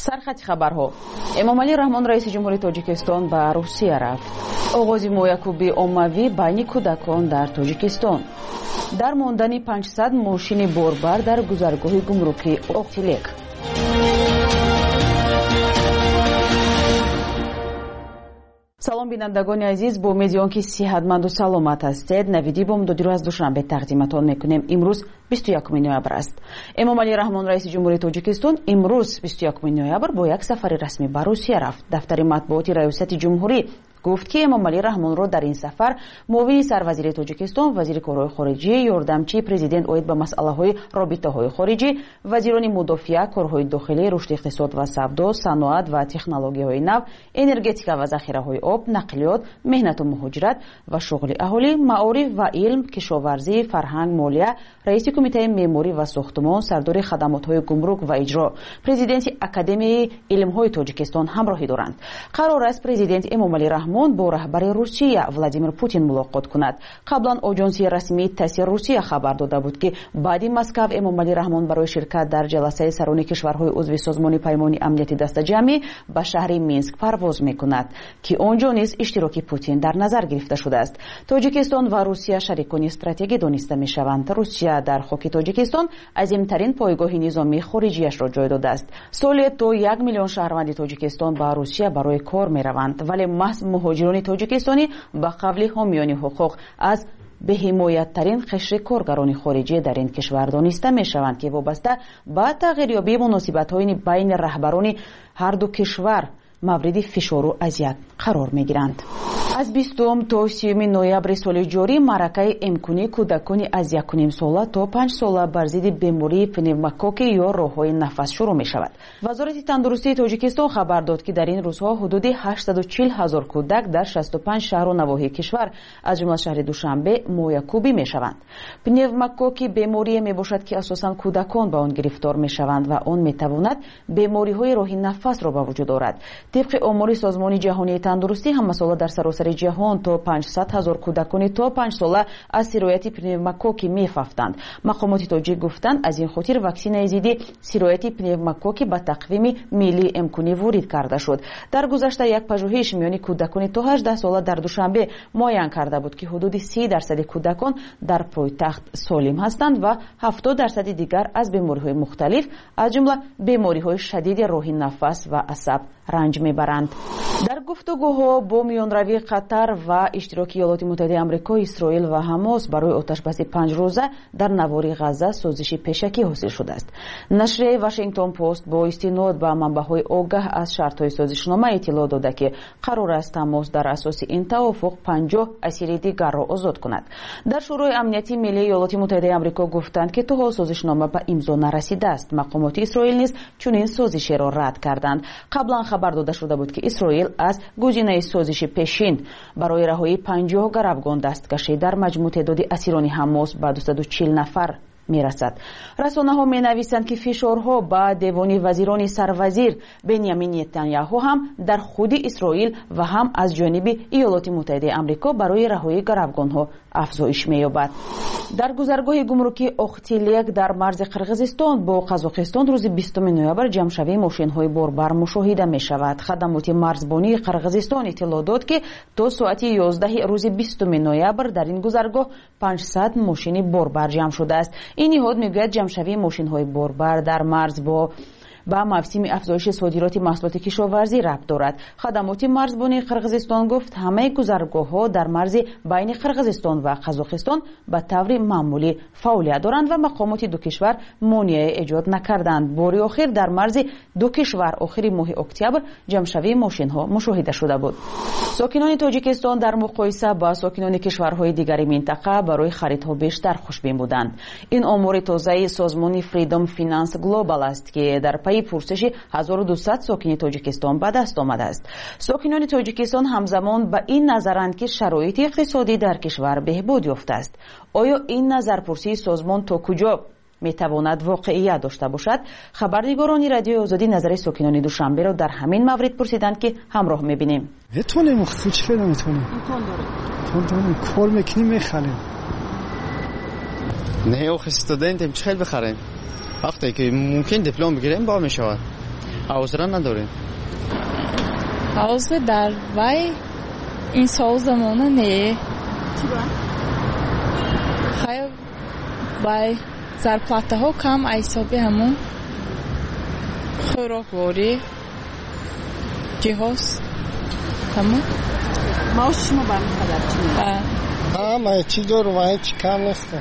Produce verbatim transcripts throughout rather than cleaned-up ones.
سرخط خبرها. امامعلی رحمان رئیس جمهوری تاجیکستان به روسیه رفت. آغاز مویکوبی عمومی بین کودکان در تاجیکستان. در ماندن پانصد ماشین باربر در گذرگاه گمرکی اقتیلیک. салом бинандагони азиз, бо умеди он ки сиҳатманду саломат ҳастед, навиди бомдодиро аз душанбе тақдиматон мекунем. имрӯз бисту якуми ноябр аст. эмомалӣ раҳмон раиси ҷумҳурии тоҷикистон имрӯз бисту якуми ноябр бо як сафари расмӣ ба русия рафт. дафтари матбуоти раёсати ҷумҳурӣ гуфт ки эмомалӣ раҳмонро дар ин сафар муовини сарвазири тоҷикистон, вазири корҳои хориҷӣ, ёрдамчии президент оид ба масъалаҳои робитаҳои хориҷӣ, вазирони мудофиа, корҳои дохилӣ, рушди иқтисод ва савдо, саноат ва технологияҳои нав, энергетика ва захираҳои об, нақлиёт, меҳнату муҳоҷират ва шуғли аҳолӣ, маориф ва илм, кишоварзӣ, фарҳанг, молия, раиси кумитаи меъморӣ ва сохтмон, сардори хадамотҳои гумрук ва иҷро, президенти академияи илмҳои тоҷикистон ҳамроҳӣ доранд. қарор аст президент эмомалӣ раҳмон бо раҳбари Русия Владимир Путин мулоқот кунад. қаблан оҷонсии расмии ТАСС Русия хабар дода буд ки баъди Москав эмомалӣ раҳмон барои ширкат дар ҷаласаи сарони кишварҳои узви созмони паймони амнияти дастаҷамъӣ ба шаҳри Минск парвоз мекунад, ки он ҷо низ иштироки Путин дар назар гирифта шудааст. Тоҷикистон ва Русия шарикони стратегӣ дониста мешаванд. Русия дар хоки Тоҷикистон азимтарин пойгоҳи низомии хориҷияшро ҷой додааст. соле то як миллион шаҳрванди Тоҷикистон ба Русия барои кор мераванд, вале маҳз муҳоҷирони тоҷикистонӣ ба қавли ҳомиёни ҳуқуқ аз беҳимояттарин қишри коргарони хориҷӣ дар ин кишвар дониста мешаванд, ки вобаста ба тағйирёбии муносибатҳои байни раҳбарони ҳарду кишвар мавриди фишору азият қарор мегиранд. аз бистум то сиюми ноябри соли ҷорӣ маъракаи эмкунии кӯдакони аз якуним сола то панҷ сола бар зидди бемории пневмококи ё роҳҳои нафас шурӯъ мешавад. вазорати тандурустии Тоҷикистон хабар дод, ки дар ин рӯзҳо ҳудуди ҳаштаду чил ҳазор кӯдак дар шасту панҷ шаҳру навоҳии кишвар аз ҷумла шаҳри Душанбе моякӯбӣ мешаванд. пневмококи беморие мебошад, ки асосан кӯдакон ба он гирифтор мешаванд ва он метавонад бемориҳои роҳи нафасро ба вуҷуд орад. طبق آمار سازمان جهانی تندرستی همساله در سراسر جهان تا پانصد هزار کودکان تا پنج ساله از سرایت پنوموکوک می‌افتند. مقامات تاجیک گفتند از این خاطر واکسن ضد سرایت پنوموکوک به تقویم ملی امکانی وارد کرده شد. در گذشته یک پژوهش میان کودکان تا هجده ساله در دوشنبه معاین کرده بود که حدود سی درصد کودکان در پایتخت سالم هستند و هفتاد درصد دیگر از بیماری‌های مختلف از جمله بیماری‌های شدید راهی نفس و عصب رنج میبرند. در گفتگوها با میانروی قطر و اشتراک ایالات متحده آمریکا، اسرائیل و حماس برای آتشبسی پنج روزه در نوار غزه سازشی پیشکی حاصل شده است. نشریه واشنگتن پست با استناد به منبع‌های آگاه از شرط‌های سازشنامه اطلاع داده که قرار است حماس در اساس این توافق پنجاه اسیر دیگر را آزاد کند. در شورای امنیتی ملی ایالات متحده آمریکا گفتند که تا حال سازشنامه به امضا نرسیده است. مقامات اسرائیل نیز چنین سازشی را رد کردند. قبلا خبر داده شده بود که اسرائیل از گزینه سازش پیشین برای رهایی پنجاه گروگان دستکشی در مجموع تعداد اسیران حماس به دویست و چهل نفر میرسد. رسانه ها می نویسند که فشارها با دیوان وزیران سروزیر بنیامین نتانیاهو هم در خود اسرائیل و هم از جانب ایالات متحده آمریکا برای رهایی گروگان ها افزایش می‌یابد. در گذرگاه گمرکی اقتیلیک در مرز قرغیزستان با قزاقستان روز بیستم نوامبر جمع‌شوی ماشین‌های باربر مشاهده می‌شود. خدمات مرزبانی قرغیزستان اطلاع داد که تا ساعت یازده روز بیستم نوامبر در این گذرگاه پانصد ماشین باربر جمع شده است. این نهاد میگوید جمع‌شوی ماشین‌های باربر در مرز با با موسم افزایش صادرات محصولات کشاورزی ربط دارد. خدمات مرزبانی قرغیزستان گفت همه گذرگاه‌ها در مرز بین قرغیزستان و قزاقستان به طور معمولی فعالیت دارند و مقامات دو کشور مانع ایجاد نکردند. بار آخر در مرز دو کشور آخر ماه اکتبر جمع‌شوی ماشین‌ها مشاهده شده بود. ساکنان تاجیکستان در مقایسه با ساکنان کشورهای دیگر منطقه برای خریدها بیشتر خوشبین بودند. این آمار تازه سازمان فریدم فینانس گلوبال است که در پی پرسش هزار و دویست ساکن تاجیکستان به دست آمده است. ساکنان تاجیکستان همزمان به این نظرند که شرایط اقتصادی در کشور بهبود یافته است. آیا این نظرپرسی سازمان تا کجا میتواند واقعیت داشته باشد؟ خبرنگاران رادیو آزادی نظر ساکنان دوشنبه را در همین مورد پرسیدند که همراه میبینیم. میتونیم خوچ فعلا میتونیم. امکان داره. امکان داره. کار میکنیم میخریم. نه آخه استودنتیم چه خیلی بخریم. وقتی که ممکن دیپلم بگیریم با میشود. حوصله نداریم. حوصله در وای این سال زمانه نه. خیلی وای زرپلاته ها کم ایسابی همون خوراک واری جهاز تمام. معاش شما برمی‌خواد چی میشه؟ همه چی دور و هیچ کم نیست.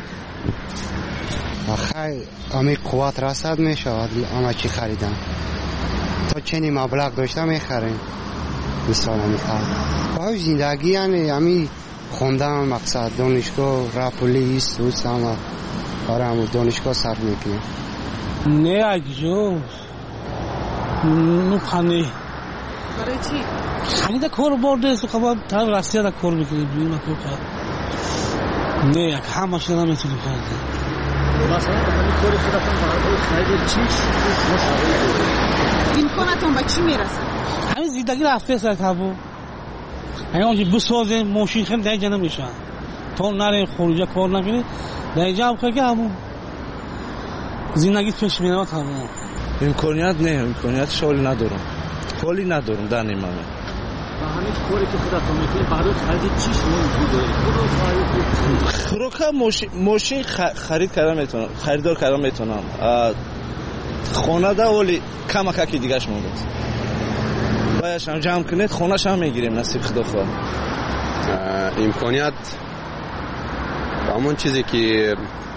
آخه امی قوت رسد میشود اما چی خریدم تا چنین مبلغ داشته میخریم مثلا میخواد با زندگی یعنی امی خوندم مقصد دانشگاه رفولی است دوست اما برای همون دانشگاه صرف میکنیم. نه اگجو نخانی برای چی؟ خانی دا کار برده است و خب تا راستی دا کار میکنیم بیرون کار کرد. نه یک همه شده نمیتونی کرد. مثلا همین کاری که رفتن برای خرید چیش امکاناتون به چی میرسه؟ همین زندگی رفته است تابو. اگه بسازه ماشین خیلی دیگه نمیشه. تو نره خروجه کار نکنی دیگه هم که همون زندگی پیش میره تابو. امکانیت نه امکانیت شغلی ندارم. پولی ندارم در نیمه. همین کاری که خودتون میکنید برای خرید چیش نمی‌کنید. خوراک ماشین خرید کردم میتونم خریدار کردم میتونم خانه ده ولی کم کمی دیگهش مونده بایش هم جمع کنید خونهش هم میگیریم نصیب خدا خواه. امکانیت همون چیزی که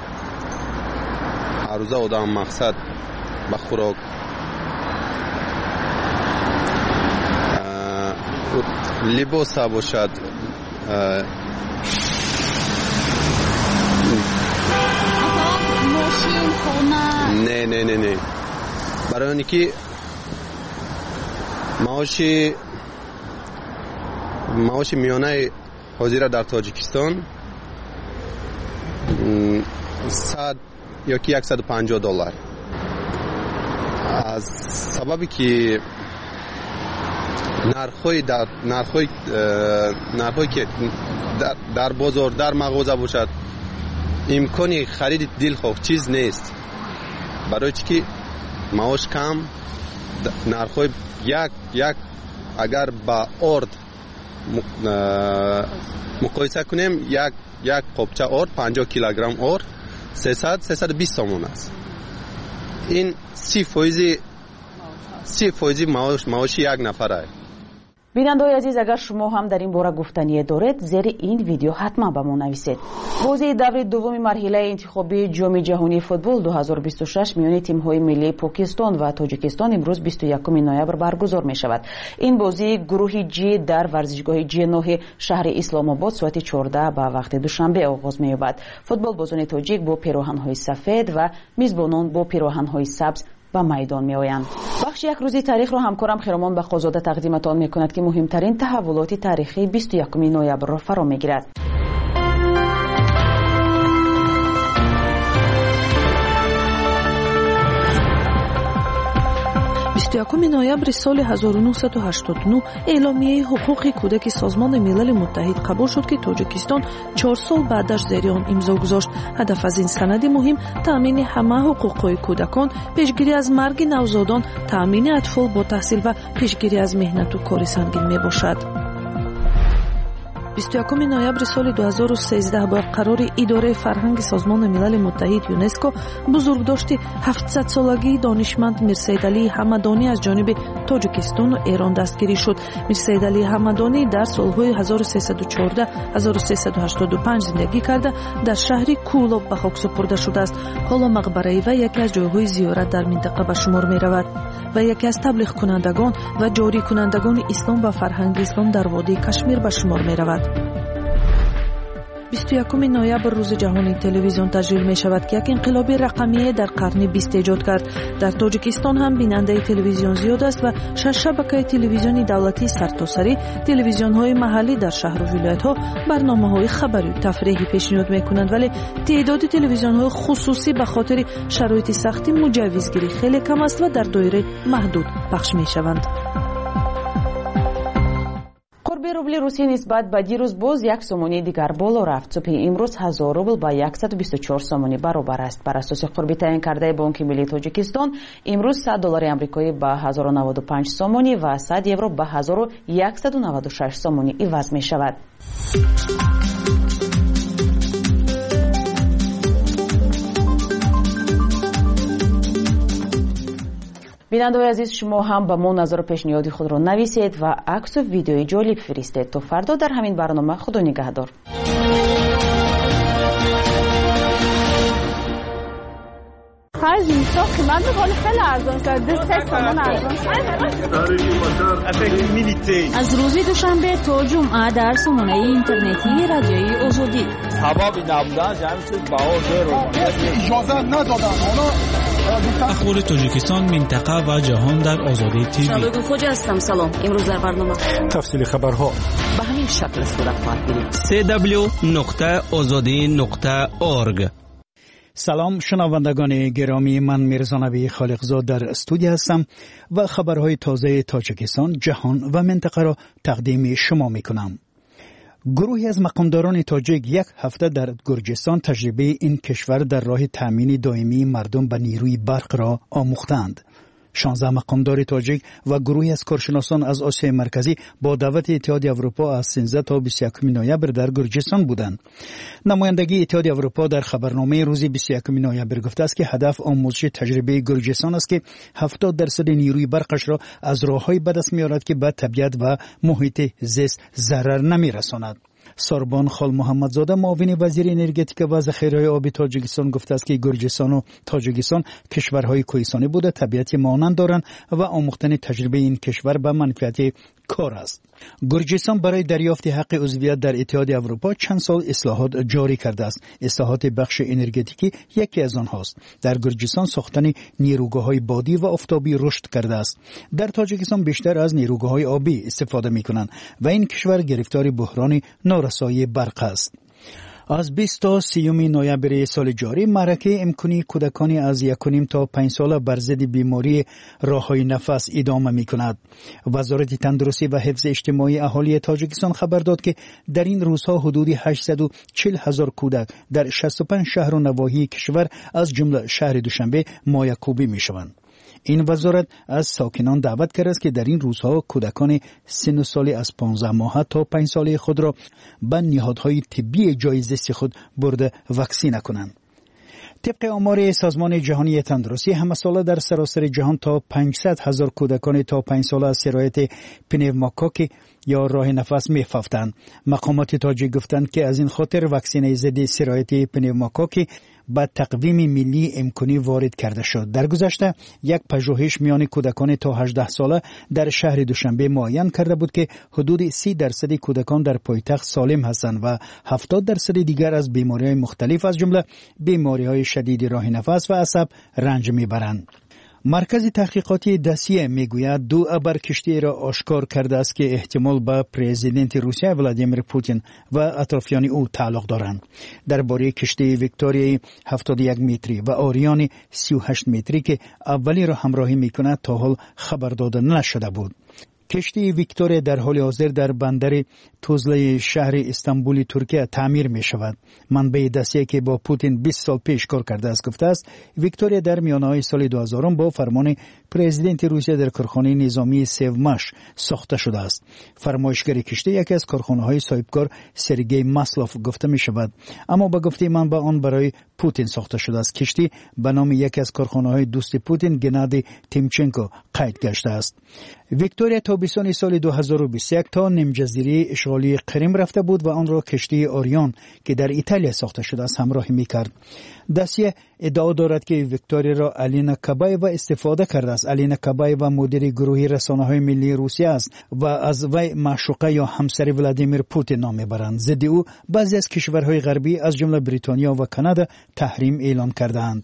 هر روزه آدم مقصد به خوراک لباس باشد ماشین خونه نه نه نه نه برای اینکه معاش معاش میانه حاضر در تاجیکستان صد یا کی صد و پنجاه دلار از سببی که نرخ‌های در نرخ‌های نرخ‌هایی که در, در بازار در مغازه باشد امکانی خرید دلخواه چیز نیست برای چی معاش کم نرخ‌های یک یک اگر با ارد مقایسه کنیم یک یک قبچه ارد پنجاه کیلوگرم ارد سیصد سیصد و بیست تومان است. این سی فیصد سی فیصد معاش معاش یک نفره. بیننده‌های عزیز اگر شما هم در این باره گفتنی دارید زیر این ویدیو حتما به ما نویسید. بازی دور دوم مرحله انتخابی جام جهانی فوتبال دو هزار و بیست و شش میان تیم‌های ملی پاکستان و تاجیکستان امروز بیست و یکم نوامبر برگزار می‌شود. این بازی گروه جی در ورزشگاه جی نه شهر اسلام آباد ساعت چهارده به وقت دوشنبه آغاز می‌یابد. فوتبال بازان تاجیک با پیراهن‌های سفید و میزبانان با پیراهن‌های سبز به میدان می آیند. بخش یک روزی تاریخ را همکارم خیرمان بخازاده تقدیمتان می کند که مهمترین تحولات تاریخی بیست و یکم نوامبر را فرا می گیرد. بیست و یکم نوامبر سال هزار و نهصد و هشتاد و نه اعلامیه حقوق کودک سازمان ملل متحد قبول شد که تاجیکستان چهار سال بعدش زیر آن امضا گذاشت. هدف از این سند مهم تامین همه حقوق کودکان، پیشگیری از مرگ نوزادان، تامین اطفال با تحصیل و پیشگیری از مهنت و کار سنگین می باشد. بیست و یکم نوامبر سال دو هزار و سیزده با قرار اداره فرهنگ سازمان ملل متحد یونسکو بزرگداشت هفتصد سالگی دانشمند میرسیدعلی حمدانی از جانب تاجیکستان و ایران دستگیری شد. میرسیدعلی حمدانی در سالهای هزار و سیصد و چهارده تا هزار و سیصد و هشتاد و پنج زندگی کرده در شهر کولاب به خاک سپرده شده است. حالا مقبره و یکی از جایهای زیارت در منطقه به شمار می رود و یکی از تبلیغ کنندگان و جاری کنندگان اسلام و فرهنگ اسلام در وادی کشمیر به شمار می رود. بیست و یکم نوامبر روز جهانی تلویزیون تجلیل می شود که یک انقلاب رقمی در قرن بیست ایجاد کرد. در تاجیکستان هم بیننده تلویزیون زیاد است و شش شبکه تلویزیونی دولتی سرتاسری، تلویزیون های محلی در شهر و ولایت ها برنامه های خبری و تفریحی پیشنهاد می کنند، ولی تعداد تلویزیون های خصوصی به خاطر شرایط سخت مجوزگیری خیلی کم است و در دایره محدود پخش می شوند. рубли русӣ нисбат ба дирӯз боз як сомонӣ дигар боло рафт. Субҳи имрӯз ҳазор рубл ба яксаду бисту чор сомонӣ баробар аст. Бар асоси қурби таъин кардаи Бонки Миллии Тоҷикистон имрӯз сад доллари амрикоӣ ба ҳазору наводу панҷ сомонӣ ва сад евро ба ҳазору яксаду наводу шаш сомонӣ иваз мешавад. бинандаҳои азиз, шумо ҳам ба мо назару пешниҳоди худро нависед ва аксу видеои ҷолиб фиристед. То фардо дар ҳамин барнома худо нигаҳдор. خرج میشه قیمت میکنه خیلی ارزان شد سه تومن ارزان شد. از روز دوشنبه تا جمعه در سامانه اینترنتی رادیوی آزادی سبب نبودن جمعی شد باور رو اجازه ندادن. حالا اخبار تاجیکستان، منطقه و جهان در آزادی تیوی. شبکه خوج هستم. سلام. امروز در برنامه تفصیل خبرها به همین شکل صورت خواهد گرفت. سی دبلیو نقطه آزادی نقطه اورگ. سلام شنوندگان گرامی، من میرزا نبی خالقزاد در استودیو هستم و خبرهای تازه تاجیکستان، جهان و منطقه را تقدیم شما میکنم. گروهی از مقامداران تاجیک یک هفته در گرجستان تجربه این کشور در راه تامین دائمی مردم به نیروی برق را آموختند. شانزده مقامدار تاجیک و گروهی از کارشناسان از آسیای مرکزی با دعوت اتحادیه اروپا از سیزده تا بیست و یکم نوامبر در گرجستان بودند. نمایندگی اتحادیه اروپا در خبرنامه روز بیست و یکم نوامبر گفته است که هدف آموزش تجربه گرجستان است که هفتاد درصد نیروی برقش را از راه‌های به دست می‌آورد که به طبیعت و محیط زیست ضرر نمی‌رساند. ساربان خال محمدزاده معاون وزیر انرژتیک و ذخیره آبی تاجیکستان گفته است که گرجستان و تاجیکستان کشورهای کوهستانی بوده، طبیعت مانند دارند و آموختن تجربه این کشور به منفعت کار است. گرجستان برای دریافت حق عضویت در اتحادیه اروپا چند سال اصلاحات جاری کرده است. اصلاحات بخش انرژتیکی یکی از آنهاست. در گرجستان ساختن نیروگاه‌های بادی و آفتابی رشد کرده است. در تاجیکستان بیشتر از نیروگاه‌های آبی استفاده می‌کنند و این کشور گرفتار بحران نارسایی برق است. از بیست تا سیوم نوامبر سال جاری معرکه امکانی کودکانی از یک و نیم تا پنج ساله بر ضد بیماری راه‌های نفس ادامه می‌کند. وزارت تندرستی و حفظ اجتماعی اهالی تاجیکستان خبر داد که در این روزها حدود هشتصد و چهل هزار کودک در شصت و پنج شهر و نواحی کشور از جمله شهر دوشنبه مایکوبی می‌شوند. این وزارت از ساکنان دعوت کرده است که در این روزها کودکان سن و سالی از پانزده ماه تا پنج ساله خود را به نهادهای طبی جایزه خود برده واکسینه کنند. طبق آمار سازمان جهانی تندرستی همه ساله در سراسر جهان تا پانصد هزار کودکان تا پنج ساله از سرایت پنوموکوک یا راه نفس می‌افتند. مقامات تاجیک گفتند که از این خاطر واکسن ضد سرایت پنوموکوک با تقویم ملی امکانی وارد کرده شد. در گذشته یک پژوهش میان کودکان تا هجده ساله در شهر دوشنبه معین کرده بود که حدود سی درصد کودکان در پایتخت سالم هستند و هفتاد درصد دیگر از بیماری‌های مختلف از جمله بیماری‌های شدید راه نفس و عصب رنج میبرند. مرکز تحقیقاتی دسیه میگوید دو ابر کشتی را آشکار کرده است که احتمال به پرزیدنت روسیه ولادیمیر پوتین و اطرافیان او تعلق دارند. درباره کشتی ویکتوریا هفتاد و یک متری و آریان سی و هشت متری که اولی را همراهی میکند تا حال خبر داده نشده بود. کشتی ویکتوریا در حال حاضر در بندر توزله شهر استانبول ترکیه تعمیر می شود. منبع دسیه که با پوتین بیست سال پیش کار کرده است گفته است ویکتوریا در میانه سال دو هزار با فرمان پرزیدنت روسیه در کارخانه نظامی سیوماش ساخته شده است. فرمایشگر کشتی یکی از کارخانه های صاحبکار سرگئی ماسلوف گفته می شود، اما با گفته منبع آن برای پوتین ساخته شده است. کشتی به نام یکی از کارخانه های دوست پوتین گنادی تیمچنکو قید گشته است. ویکتوریا تابستان سال دو هزار و بیست و یک تا نیم جزیره اشغالی قرم رفته بود و آن را کشتی آریان که در ایتالیا ساخته شده است همراهی می‌کرد. دسیه ادعا دارد که ویکتوریا را الینا کابایوا استفاده کرده است. الینا کابایوا مدیر گروه رسانه‌های ملی روسیه است و از وی معشوقه یا همسر ولادیمیر پوتین نام می‌برند. ضد او بعضی از کشورهای غربی از جمله بریتانیا و کانادا تحریم اعلام کرده‌اند.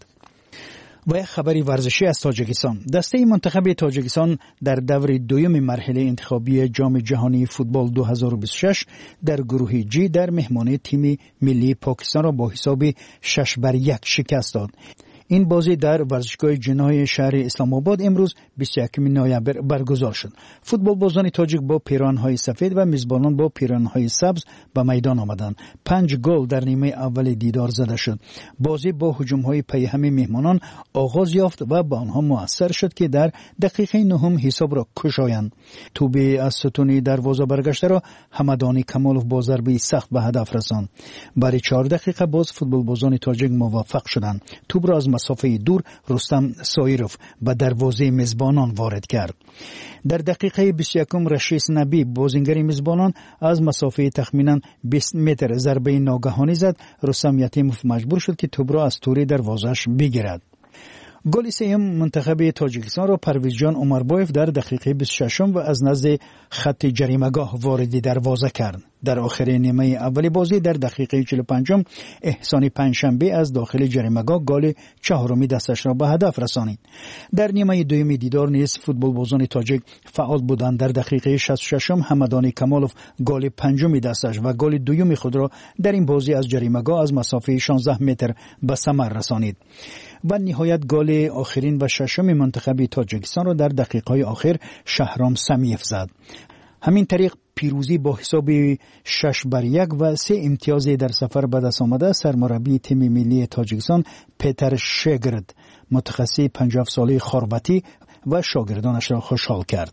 و خبری ورزشی از تاجیکستان. دسته منتخب تاجیکستان در دور دوم مرحله انتخابی جام جهانی فوتبال دو هزار و بیست و شش در گروه جی در مهمانی تیم ملی پاکستان را با حساب شش بر یک شکست داد. این بازی در ورزشگاه جنای شهر اسلام آباد امروز بیست و یکم نوامبر برگزار شد. فوتبال بازان تاجیک با پیراهن‌های سفید و میزبانان با پیراهن‌های سبز به میدان آمدند. پنج گل در نیمه اول دیدار زده شد. بازی با هجوم‌های پیهم مهمانان آغاز یافت و به آنها موثر شد که در دقیقه نهم حساب را کشایند. توپ از ستون دروازه برگشته را حمدانی کمالوف با ضربه سخت به هدف رساند. برای چهار دقیقه باز فوتبال بازان تاجیک موفق شدند. توپ را از مسافه دور رستم سایروف به دروازه میزبانان وارد کرد. در دقیقه بیست و یکم رشیس نبی بازیگر میزبانان از مسافه تخمینا بیست متر ضربه ناگهانی زد. رستم یتیموف مجبور شد که توپ را از توری دروازه‌اش بگیرد. گل سوم منتخب تاجیکستان را پرویز جان عمربایف در دقیقه بیست و ششم و از نزد خط جریمه‌گاه وارد دروازه کرد. در آخر نیمه اول بازی در دقیقه چهل و پنجم احسان پنجشنبه از داخل جریمه‌گاه گل چهارمی دستش را به هدف رسانید. در نیمه دوم دیدار نیز فوتبال بازان تاجیک فعال بودند. در دقیقه شصت و ششم حمدانی کمالوف گل پنجمی دستش و گل دوم خود را در این بازی از جریمه‌گاه از مسافه شانزده متر به ثمر رسانید. و نهایت گل آخرین و ششم منتخب تاجیکستان را در دقیقه‌های آخر شهرام سمیف زد. همین طریق پیروزی با حساب شش بر یک و سه امتیاز در سفر به دست آمده سرمربی تیم ملی تاجیکستان پیتر شگرد متخصص پنجاه ساله خاربتی و شاگردانش را خوشحال کرد.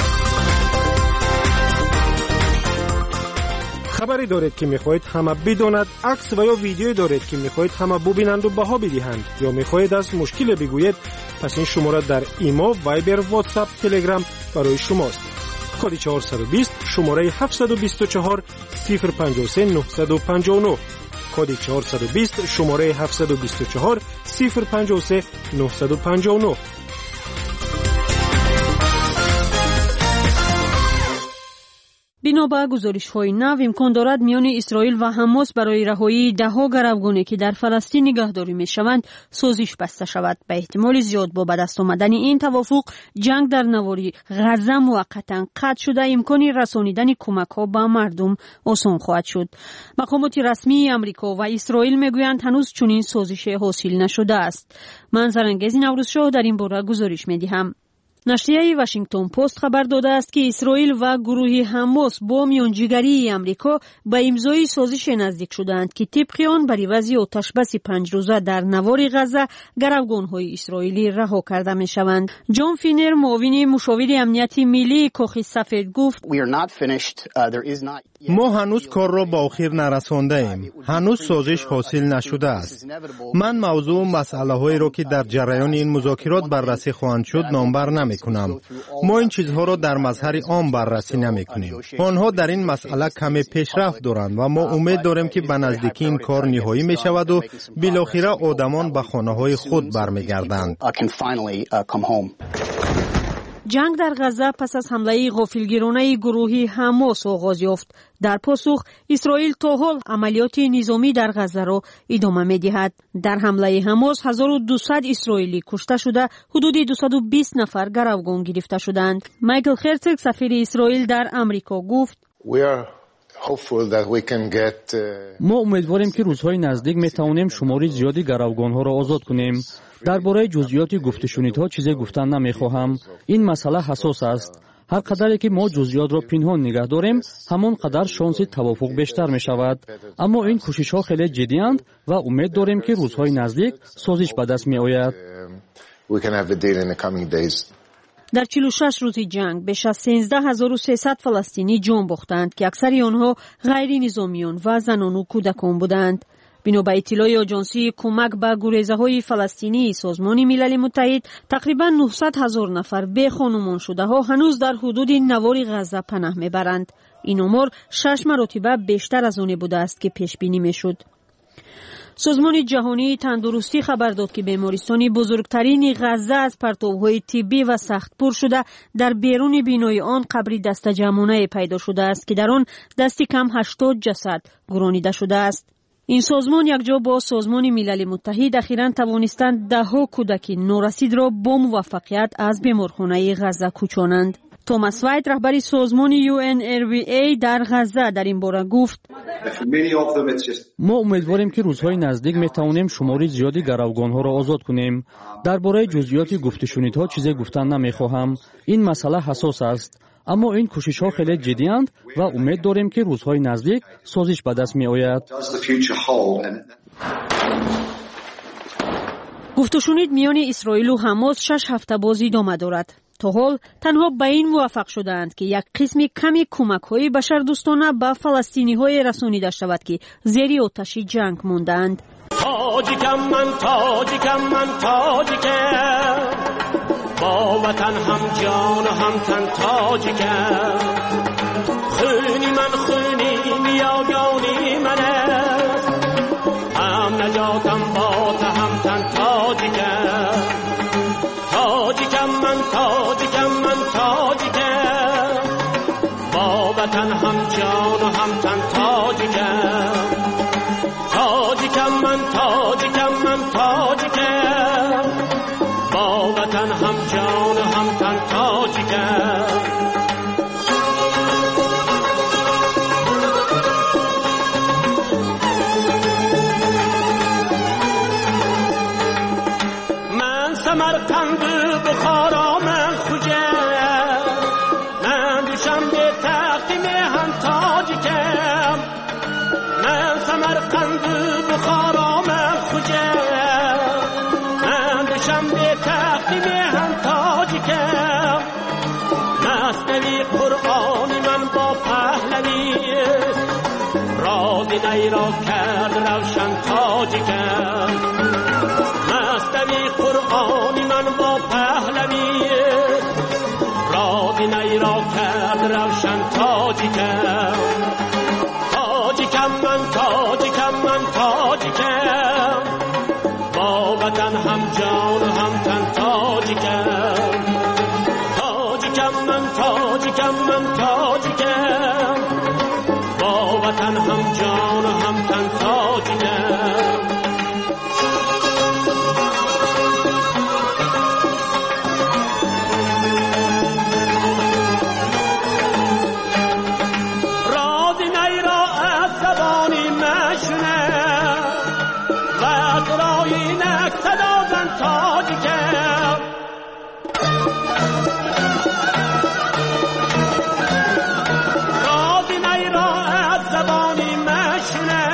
خبری دارید که میخواهید همه بداند، عکس و یا ویدیویی دارید که میخواهید همه ببینند و بها بدهند یا میخواهید از مشکل بگویید، پس این شماره در ایما، وایبر، واتساپ، تلگرام برای شماست. کد چهارصد و بیست شماره هفتصد و بیست و چهار صفر پنجاه و سه نهصد و پنجاه و نه. کد چهارصد و بیست شماره هفتصد و بیست و چهار صفر پنجاه و سه نهصد و پنجاه و نه. بنا به گزارش‌های نو امکان دارد میان اسرائیل و حماس برای رهایی ده‌ها گروگانی که در فلسطین نگهداری می‌شوند سازش بسته شود. به احتمال زیاد با به دست آمدن این توافق جنگ در نواری غزه موقتا قطع شده امکان رسانیدن کمک‌ها به مردم آسان خواهد شد. مقامات رسمی آمریکا و اسرائیل میگویند هنوز چنین سازش حاصل نشده است. من زرنگیز نوروزشاه در این باره گزارش می‌دهم. نشریه واشنگتن پست خبر داده است که اسرائیل و گروه حماس با میانجیگری آمریکا به امضای سازش نزدیک شدند که طبق آن بر عوض آتشبس پنج روزه در نوار غزه گروگان‌های اسرائیلی رها کرده می‌شوند. جان فینر معاون مشاور امنیت ملی کاخ سفید گفت ما هنوز کار را به آخر نرسانده ایم. هنوز سازش حاصل نشده است. من موضوع مسئله هایی را که در جریان این مذاکرات بررسی خواهند شد نامبر نمی کنم. ما این چیزها را در مظهر عام بررسی نمی کنیم. آنها در این مسئله کمی پیشرفت دارند و ما امید داریم که به نزدیکی این کار نهایی می شود و بالاخره آدمان به خانه های خود برمیگردند. جنگ در غزه پس از حمله غافلگیرانه گروه حماس آغاز یافت. در پاسخ اسرائیل تا حال عملیات نظامی در غزه را ادامه می‌دهد. در حمله حماس هزار و دویست اسرائیلی کشته شده، حدود دویست و بیست نفر گروگان گرفته شدند. مایکل هرتزگ سفیر اسرائیل در آمریکا گفت: ما امیدواریم که روزهای نزدیک میتوانیم شماری زیادی گروگان‌ها را آزاد کنیم. درباره جزئیات گفته‌شنیدها چیزی گفتن نمیخواهم. این مسئله حساس است. هر قدری که ما جزئیات را پنهان نگه داریم، همان قدر شانس توافق بیشتر می شود. اما این کوشش‌ها خیلی جدی‌اند و امید داریم که روزهای نزدیک سازش به دست می آید. در چهل و شش روز جنگ بیش از سیزده هزار و سیصد فلسطینی جان باختند که اکثر آنها غیر نظامیان و زنان و کودکان بودند. بنا به اطلاع آژانسی کمک به گریزه‌های فلسطینی سازمان ملل متحد، تقریباً نهصد هزار نفر بی خانمان شده ها هنوز در حدود نوار غزه پناه میبرند. این آمار شش مرتبه بیشتر از آن بوده است که پیش بینی میشد. سازمان جهانی تندرستی خبر داد که بیمارستان بزرگترین غزه از پرتوهای طبی و سخت پر شده در بیرون بینای آن قبری دست جمعانه پیدا شده است که در آن دستی کم هشتاد جسد گرانیده شده است. این سازمان یکجا با سازمان ملل متحد اخیراً توانستند ده ها کودک نورسید را با موفقیت از بیمارخانه غزه کوچانند. توماس وایت رهبر سازمان یو ان ار وی ای در غزه در این باره گفت ما امیدواریم که روزهای نزدیک میتوانیم شماری زیادی گروگانها را آزاد کنیم. درباره جزئیات گفتشنیدها چیزی گفتن نمیخواهم. این مسئله حساس است. اما این کوشش‌ها خیلی جدی‌اند و امید داریم که روزهای نزدیک سازش به دست می‌آید. گفتشنید میان اسرائیل و حماس شش هفته باز ادامه دارد. تا حال تنها به این موفق شدند که یک قسم کمی کمک‌های بشردوستانه به فلسطینی‌های رسانیده شود که زیر آتش جنگ ماندند. تاجیکم من تاجیکم من تاجیکم با وطن هم جان و هم تن تاجیکم خونی من خونی میاگانی من است هم نجاتم با تا هم تن تاجیکم تاجیکم من تاجیکم من تاجیکم با وطن هم جان و هم تن تاجیکم تاجیکم من تاجیکم من تاجیکم با وطن هم جان و هم تن تاجیکم من سمرقند بخارا من خوجم من دوشم به تختی هم تاجیکم من سمرقند بخارا من خوجم من دوشم به تختی هم تاجیکم نسلی قرآنی من با پهلوی رازی نیرا کرد روشن تاجیکم نسلی قرآنی من با پهلوی رازی نیرا کرد روشن تاجیکم تاجیکم من تاجیکم من تاجیکم با وطن هم جان و هم تن تاجیکم تاجیکم من تاجیکم من تاجیکم با وطن هم جان و هم تن تاجیکم رازی نیرا از زبانی مشونه و سرایی نک صدا زن تاجیکم رازی نیرا از زبانی مشونه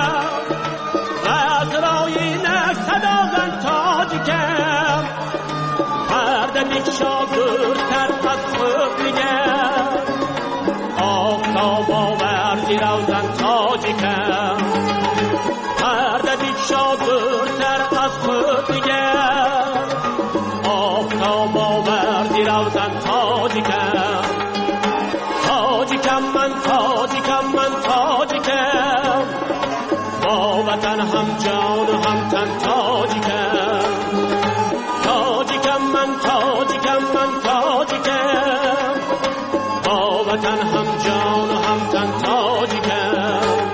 و سرایی نک صدا زن تاجیکم پرده میکشا دورتر از خود میگم آفتاب آور زیر اوزن تاجیکم پرده بیکشا دورتر از خود دیگر آفتاب آور زیر اوزن تاجیکم تاجیکم من تاجیکم من تاجیکم با وطن هم جان و هم تن تاجیکم تاجیکم من تاجیکم من تاجیکم با وطن هم جان و هم تن تاجیکم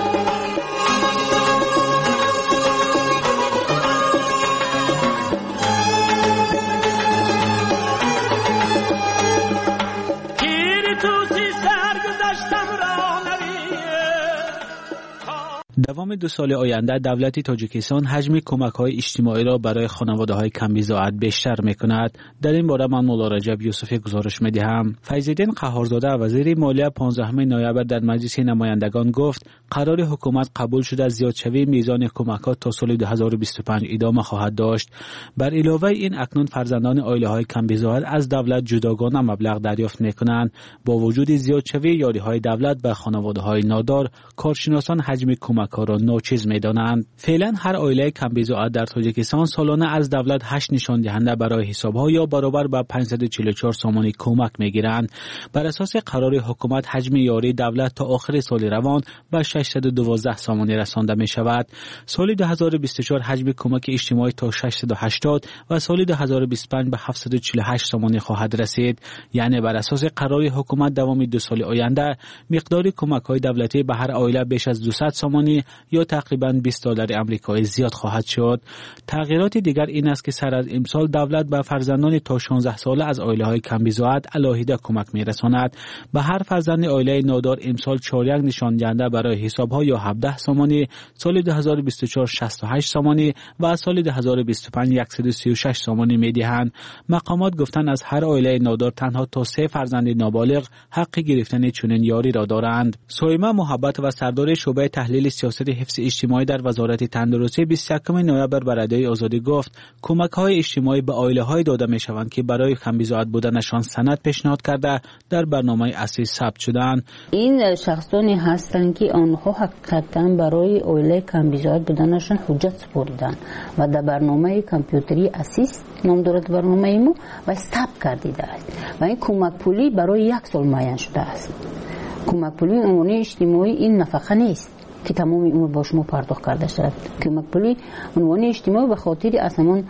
دوام دو سال آینده دولت تاجیکستان حجم کمک‌های اجتماعی را برای خانواده‌های کم‌بضاعت بیشتر می‌کند. در این باره من مولا رجب یوسفی گزارش می‌دهم. فیض‌الدین قهارزاده وزیر مالیه پانزدهم نوامبر در مجلس نمایندگان گفت قرار حکومت قبول شده زیادشوی میزان کمک‌ها تا سال دو هزار و بیست و پنج ادامه خواهد داشت. بر علاوه این اکنون فرزندان عائله‌های کم‌بضاعت از دولت جداگانه مبلغ دریافت می‌کنند. با وجود زیادشوی یاری‌های دولت به خانواده‌های نادار، کارشناسان حجم کمک‌ها را ناچیز می‌دانند. فعلا هر عائله کم‌بضاعت در تاجیکستان سالانه از دولت هشت نشان دهنده برای حساب‌ها یا برابر به پانصد و چهل و چهار سامانی کمک می‌گیرند. بر اساس قرار حکومت حجم یاری دولت تا آخر سال روان به ششصد و دوازده سامانی رسانده می‌شود. سال دو هزار و بیست و چهار حجم کمک اجتماعی تا ششصد و هشتاد و سال دو هزار و بیست و پنج به هفتصد و چهل و هشت سامانی خواهد رسید. یعنی بر اساس قرار حکومت دوام دو سال آینده مقدار کمک‌های دولتی به هر عائله بیش از دویست سامانی یا تقریباً بیست دلار آمریکایی زیاد خواهد شد. تغییرات دیگر این است که سر از امسال دولت به فرزندان تا شانزده ساله از عائله‌های کم بضاعت علاهیده کمک می‌رساند. به هر فرزند عائله نادار امسال چهار یک نشان دهنده برای حساب‌ها یا هفده سامانی، سال دو هزار و بیست و چهار شصت و هشت سامانی و از سال دو هزار و بیست و پنج صد و سی و شش سامانی می‌دهند. مقامات گفتند از هر عائله نادار تنها تا سه فرزند نابالغ حق گرفتن چنین یاری را دارند. سویما محبت و سردار شعبه تحلیل سیاست حفظ اجتماعی در وزارت تندرستی بیست و یکم نوامبر بر رادیوی آزادی گفت کمک‌های اجتماعی به عائله‌های داده می‌شوند که برای کم بضاعت بودنشان سند پیشنهاد کرده در برنامه اصلی ثبت شدند. این شخصانی هستند که آنها حقیقتاً برای عائله کم بضاعت بودنشان حجت سپردند و در برنامه کامپیوتری اسیست نام دارد برنامه ما و ثبت کردیده است و این کمک پولی برای یک سال معین شده است. کمک پولی عمومی اجتماعی این نفقه نیست که تمام عمر با شما پرداخت کرده شود. کمک پولی عنوان اجتماعی به خاطر اصلا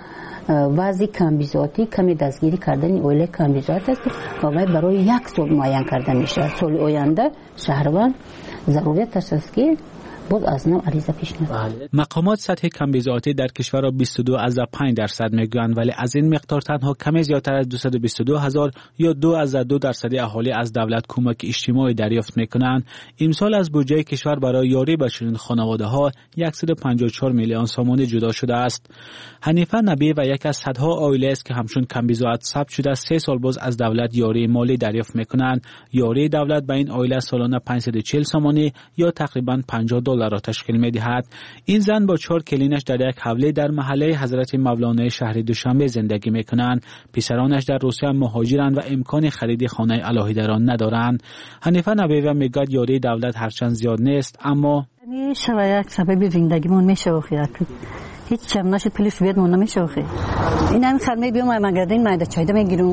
وضع کم بضاعتی کمی دستگیری کردن عائله کم بضاعت است و برای یک سال معین کرده میشه. سال آینده شهروند ضرورت است که باز از نو عریضه پیش میاد. مقامات سطح کم بضاعتی در کشور را بیست و دو ازده پنج درصد میگویند، ولی از این مقدار تنها کمی زیادتر از دویست و بیست و دو هزار یا دو ازده دو درصد اهالی از دولت کمک اجتماعی دریافت میکنند. امسال از بودجه کشور برای یاری به چنین خانواده‌ها صد و پنجاه و چهار میلیون سوم جدا شده است. حنیفه نبی و یک از صدها عائله است که همچون کم بضاعت ثبت شده سه سال باز از دولت یاری مالی دریافت میکنند. یاری دولت به این عائله سالانه پانصد و چهل سومانی یا تقریباً پنجاه دلار را تشکیل می‌دهد. این زن با چهار کلینش در یک حوله در محله حضرت مولانا شهر دوشنبه زندگی می‌کنند. پسرانش در روسیه مهاجرند و امکان خرید خانه علاهیده را ندارند. حنیفه نبیوه میگوید یاری دولت هرچند زیاد نیست اما میشه یک سبب زندگیمون میشه اخیات هیچ چم نشد پلیس بیاد مون نمیشه اخی این هم خرمه بیام امگردین مایده چایده میگیرم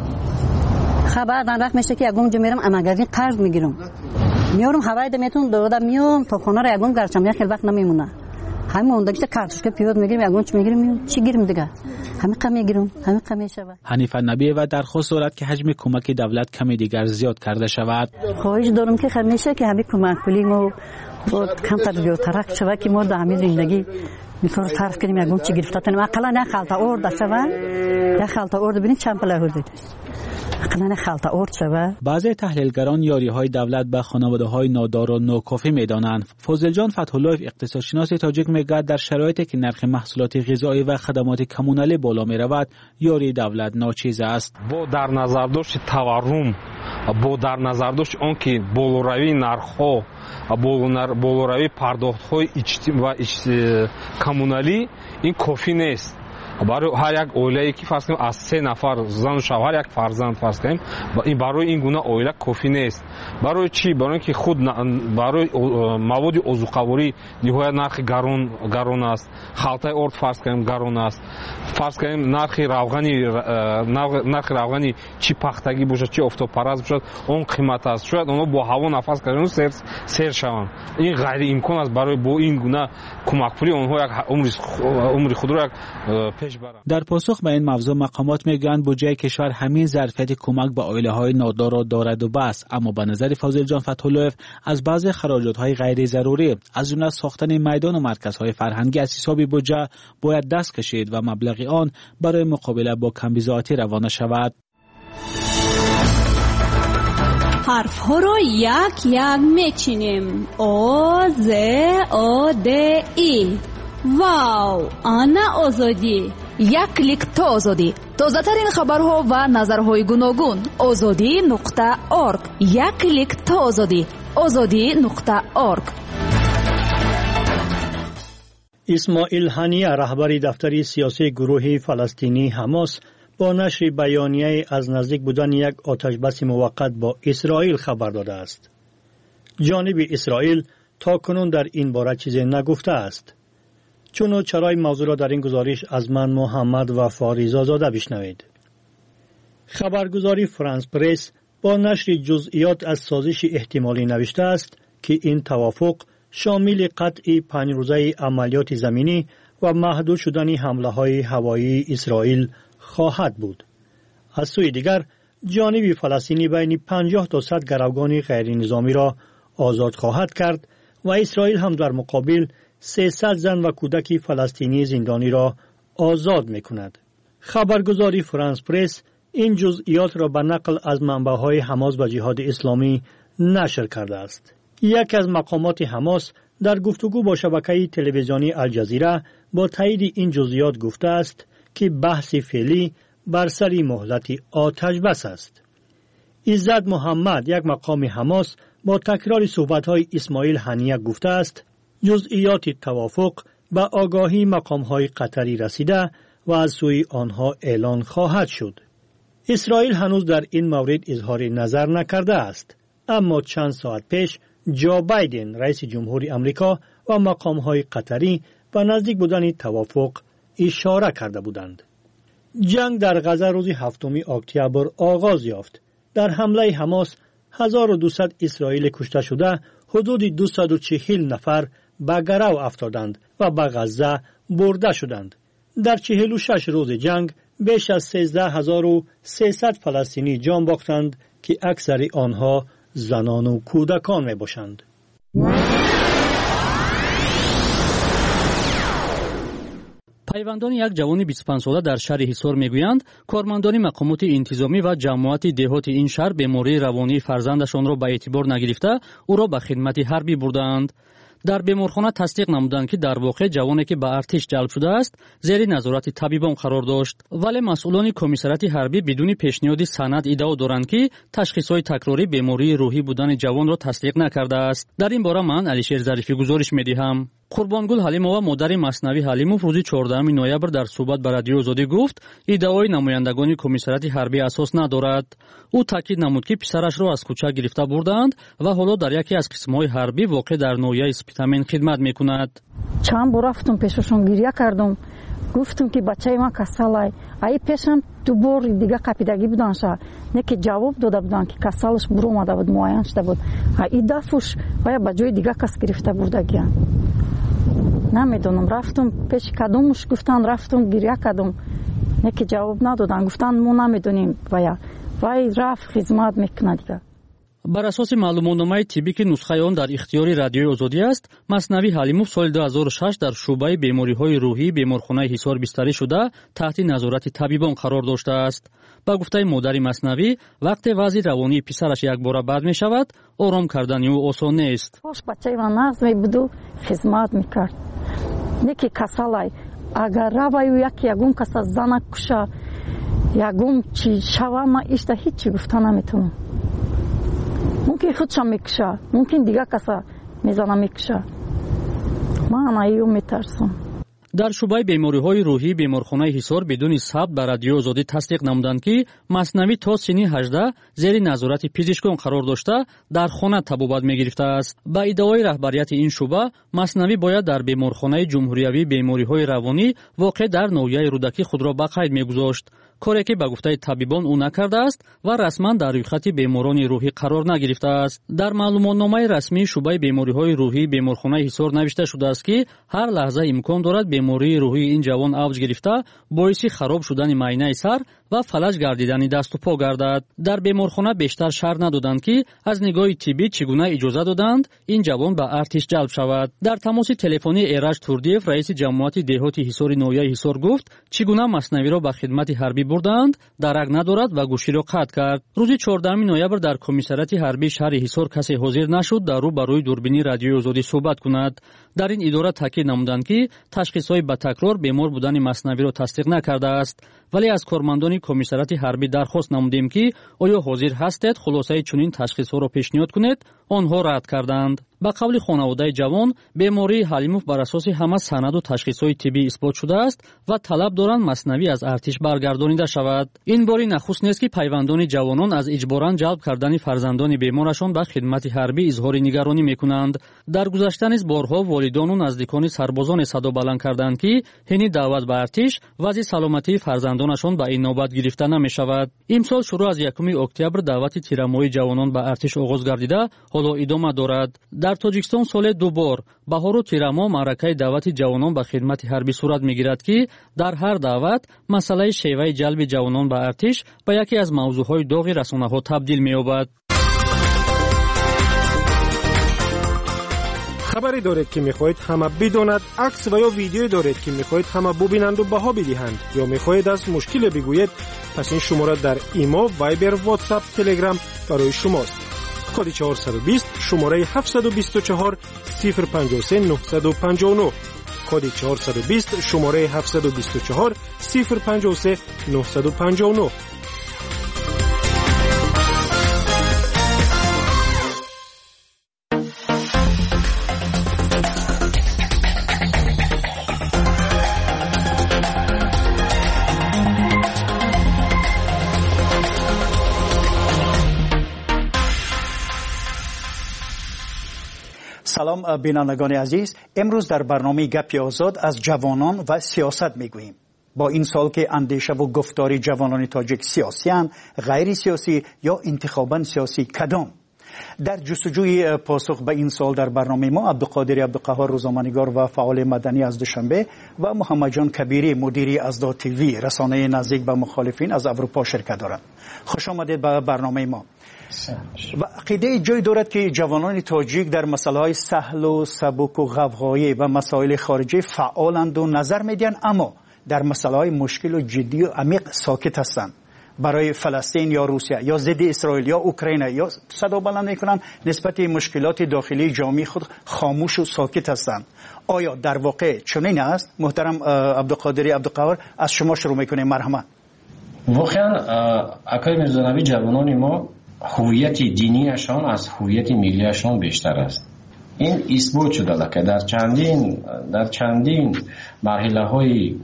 خبر دان رخ میشه که یگم جو میرم امگردین قرض میگیرم میارم هوای دمیتون دادم میام تا خونه را یگم گرچم یک وقت نمیمونه همین موندگیش کارتشک پیاد میگیرم یگم چی میگیرم چی گیرم دیگه همین قم میگیرم همین قم شود. حنیفه نبی و درخواست دارد که حجم کمک دولت کمی دیگر زیاد کرده شود. خواهش دارم که خمیشه که همین کمک پولیمو بود کم تا بیوترک شود که ما در همین زندگی میخوام طرف کنیم یگم چی گرفتن اقلا نه خالتا اورد شود یا خالتا اورد ببینید چند پله هردید اقلا خالتا اورد شود. بعضی تحلیلگران یاری‌های دولت به خانواده‌های نادار را ناکافی می‌دانند. فضل جان فتح‌الله اقتصادشناس تاجیک میگوید در شرایطی که نرخ محصولات غذایی و خدمات کمونالی بالا می‌رود یاری دولت ناچیز است. با در نظر داشت تورم با در نظر داشت آن که بالوروی نرخ‌ها بالوروی پرداخت‌های اجتماعی و کمونالی این کافی نیست. برای هر یک عائله که فرض کنیم از سه نفر زن و شوهر یک فرزند فرض کنیم این برای این گونه عائله کافی نیست. برای چی؟ برای اینکه خود برای مواد عضوقواری نهایت نرخ گران گران است. خالتای ارد فرض کنیم گران است. فرض کنیم نرخ روغنی نرخ روغنی چی پختگی باشد چی آفتاب پرست باشد اون قیمت است. شاید اونا با هوا نفس کردن سر سر شوند. این غیر امکان است برای با این گونه کمک پولی اونها یک عمر عمر خود را یک در پاسخ به این موضوع مقامات میگویند بودجه کشور همین ظرفیت کمک به عائله‌های نادار را دارد و بس، اما به نظر فضل جان فتح‌الله از بعضی خراجات‌های غیر ضروری از جمله ساختن میدان و مرکزهای فرهنگی از حساب بودجه باید دست کشید و مبلغ آن برای مقابله با کم بضاعتی روانه شود. حرف ها را یک یک میچینیم. او ز او د ای. واو، آنا آزادی. یک کلیک تا آزادی. تازه ترین خبرها و نظرهای گوناگون. آزادی نقطه ارگ. یک کلیک تا آزادی. آزادی نقطه ارگ. اسماعیل هنیه رهبر دفتر سیاسی گروه فلسطینی حماس با نشر بیانیه از نزدیک بودن یک آتشبس موقت با اسرائیل خبر داده است. جانب اسرائیل تا کنون در این باره چیزی نگفته است. چون چرای موضوع را در این گزارش از من محمد و فاریزا زاده بشنوید. خبرگزاری فرانس پرس با نشر جزئیات از سازش احتمالی نوشته است که این توافق شامل قطع پنج روزه عملیات زمینی و محدود شدن حمله های هوایی اسرائیل خواهد بود. از سوی دیگر جانب فلسطینی بین پنجاه تا صد گروگان غیر نظامی را آزاد خواهد کرد و اسرائیل هم در مقابل سیصد زن و کودک فلسطینی زندانی را آزاد می‌کند. خبرگزاری فرانس پرس این جزئیات را به نقل از منبع‌های حماس و جهاد اسلامی نشر کرده است. یک از مقامات حماس در گفتگو با شبکه تلویزیونی الجزیره با تایید این جزئیات گفته است که بحث فعلی بر سر مهلت آتش بس است. عزت محمد، یک مقام حماس، با تکرار صحبت‌های اسماعیل هنیه گفته است جزئیات توافق به آگاهی مقام‌های قطری رسیده و از سوی آنها اعلان خواهد شد. اسرائیل هنوز در این مورد اظهار نظر نکرده است، اما چند ساعت پیش جو بایدن رئیس جمهوری آمریکا و مقام‌های قطری به نزدیک بودن توافق اشاره کرده بودند. جنگ در غزه روز هفتم اکتبر آغاز یافت. در حمله حماس هزار و دویست اسرائیلی کشته شده، حدود دویست و چهل نفر به گرو افتادند و به غزه برده شدند. در چهل و شش روز جنگ بیش از سیزده هزار و سیصد فلسطینی جان باختند که اکثر آنها زنان و کودکان می باشند. پیوندان یک جوان بیست و پنج ساله در شهر حصار میگویند کارمندان مقامات انتظامی و جماعت دهات این شهر بیماری روانی فرزندشان را به اعتبار نگرفته او را به خدمت حربی بردند. در بیمارخانه تصدیق نمودند که در واقع جوانی که به ارتش جلب شده است زیر نظارت طبیبان قرار داشت، ولی مسئولان کمیسریات حربی بدون پیشنهاد سند ادعا دارند که تشخیص‌های تکراری بیماری روحی بودن جوان را تصدیق نکرده است. در این باره من علیشیر ظریفی گزارش می‌دهم. قربانگل حلیمова مادر مصنوی حلیمов روز چهاردهم نوامبر در صحبت با رادیو آزادی گفت ادعای نمایندگان کمیسریات حربی اساس ندارد. او تاکید نمود که پسرش را از کوچه گرفته بردند و حالا در یکی از قسم‌های حربی واقع در نویه اسپیتامین خدمت می‌کند. چند بار رفتم پیششون گریه کردم، گفتم که بچه‌ی من کسالای ای پیشم دو بار دیگه قپیدگی بودنش، نه که جواب داده بودن که کسالش برو اومده بود معاین شده بود، ای دفعش باید به جای دیگه کس گرفته بردگی. نمیدونم رفتم پیش کدومش گفتن رفتم گریه کردم، نه که جواب ندادن، گفتن ما نمیدونیم وای وای رفت خدمت میکنه دیگه. بر اساس معلوماتنامه طبی که نسخه آن در اختیار رادیوی آزادی است، مصنوی حلیمов سال دو هزار و شش در شعبه بیماری‌های روحی بیمارخانه حصار بستری شده تحت نظارت طبیبان قرار داشته است. با گفته مادر مصنوی وقتی وضع روانی پسرش یک بار بد می شود آرام کردن او آسان نیست. باش بچه‌ی من نازمی بود خدمت میکرد، نه که کسالای اگر روی یک یگون کس زنک کشه یگون چی شوه من ایشتا هیچی گفته نمیتونم. ممکن خودشم میکشه، ممکن دیگه کسا میزنه میکشه، من ایو میترسم. در شعبه بیماری‌های روحی بیمارخانه حصار بدون ثبت بر رادیو آزادی تصدیق نمودند که مصنوی تا سن هجده زیر نظارت پزشکان قرار داشته در خانه طبابت می‌گرفته است. با ادعای رهبریت این شعبه مصنوی باید در بیمارخانه جمهوریوی بیماری‌های روانی واقع در ناحیه رودکی خود را به قید می‌گذاشت، کاری که به گفته طبیبان او نکرده است و رسما در رویخط بیماران روحی قرار نگرفته است. در معلوماتنامه رسمی شعبه بیماری‌های روحی بیمارخانه حصار نوشته شده است که هر لحظه امکان دارد بیماری روحی این جوان اوج گرفته باعث خراب شدن معاینه سر و فلج گردیدن دست و پا گردد. در بیمارخانه بیشتر شرح ندادند که از نگاه طبی چگونه اجازه دادند این جوان به ارتش جلب شود. در تماس تلفنی ایرج توردیف رئیس جماعت دهات حصار نویه حصار گفت چگونه مصنوی را به خدمت حربی بردند درک ندارد و گوشی را قطع کرد. روز چهاردهم نوامبر در کمیسریات حربی شهر حصار کسی حاضر نشد در رو بر روی دوربینی رادیوی آزادی صحبت کند. در این اداره تاکید نمودند که تشخیص‌های با تکرار بیمار بودن مصنوی را تصدیق نکرده است، ولی از کارمندان کمیسریات حربی درخواست نمودیم که آیا حاضر هستید خلاصه چنین تشخیص‌ها را پیشنهاد کنید، آنها رد کردند. با قول خانواده جوان بیماری حلیمов بر اساس همه سند و تشخیص‌های طبی اثبات شده است و طلب دارند مصنوی از ارتش برگردانیده شود. این باری نخست نیست که پیوندان جوانان از اجباراً جلب کردن فرزندان بیمارشان به خدمت حربی اظهار نگرانی می‌کنند. در گذشته نیز بارها والدان و نزدیکان سربازان صدا بلند کردند که هنی دعوت به ارتش وضع سلامتی فرزندانشان به این نوبت گرفته نمی‌شود. امسال شروع از یکم اکتبر دعوت تیرموی جوانان به ارتش آغاز گردیده حالا ادامه دارد. در تاجیکستان سال دو بار بهار و تیرمو معرکه دعوت جوانان به خدمت حربی صورت میگیرد که در هر دعوت مسئله شیوه جلب جوانان به ارتش به یکی از موضوعهای داغ رسانه‌ها تبدیل می‌یابد. خبری دارید که میخواهید همه بداند، عکس و یا ویدیویی دارید که میخواهید همه ببینند و بها بدهند، یا میخواهید از مشکل بگویید، پس این شماره در ایمو، وایبر، واتساپ، تلگرام برای شماست. کد چهارصد و بیست شماره هفتصد و بیست و چهار صفر پنجاه و سه نهصد و پنجاه و نه. کد چهارصد و بیست شماره هفتصد و بیست و چهار صفر پنجاه و سه نهصد و پنجاه و نه. سلام بینندگان عزیز، امروز در برنامه گپ آزاد از جوانان و سیاست میگوییم. با این سال که اندیشه و گفتار جوانان تاجیک سیاسیان، غیر سیاسی یا انتخاباً سیاسی کدام؟ در جستجوی پاسخ به این سال در برنامه ما عبدالقادر عبدالقهار روزنامه‌نگار و فعال مدنی از دوشنبه و محمد جان کبیری مدیری ازدا تیوی رسانه نزدیک به مخالفین از اروپا شرکت دارند. خوش آمدید به برنامه ما. و عقیده جای دارد که جوانان تاجیک در مسائل سهل و سبک و غوغایی و مسائل خارجی فعالند و نظر میدهند، اما در مسائل مشکل و جدی و عمیق ساکت هستند. برای فلسطین یا روسیه یا ضد اسرائیل یا اوکراین یا صدا بلند میکنند، نسبت مشکلات داخلی جامعه خود خاموش و ساکت هستند. آیا در واقع چنین است؟ محترم عبدالقادر عبدالقهار، از شما شروع میکنیم. مرحمت. واقعا اکای میرزانوی جوانان ما هویت دینیشان از هویت ملیشان بیشتر است. این اثبات شده که در چندین در چندین مرحله های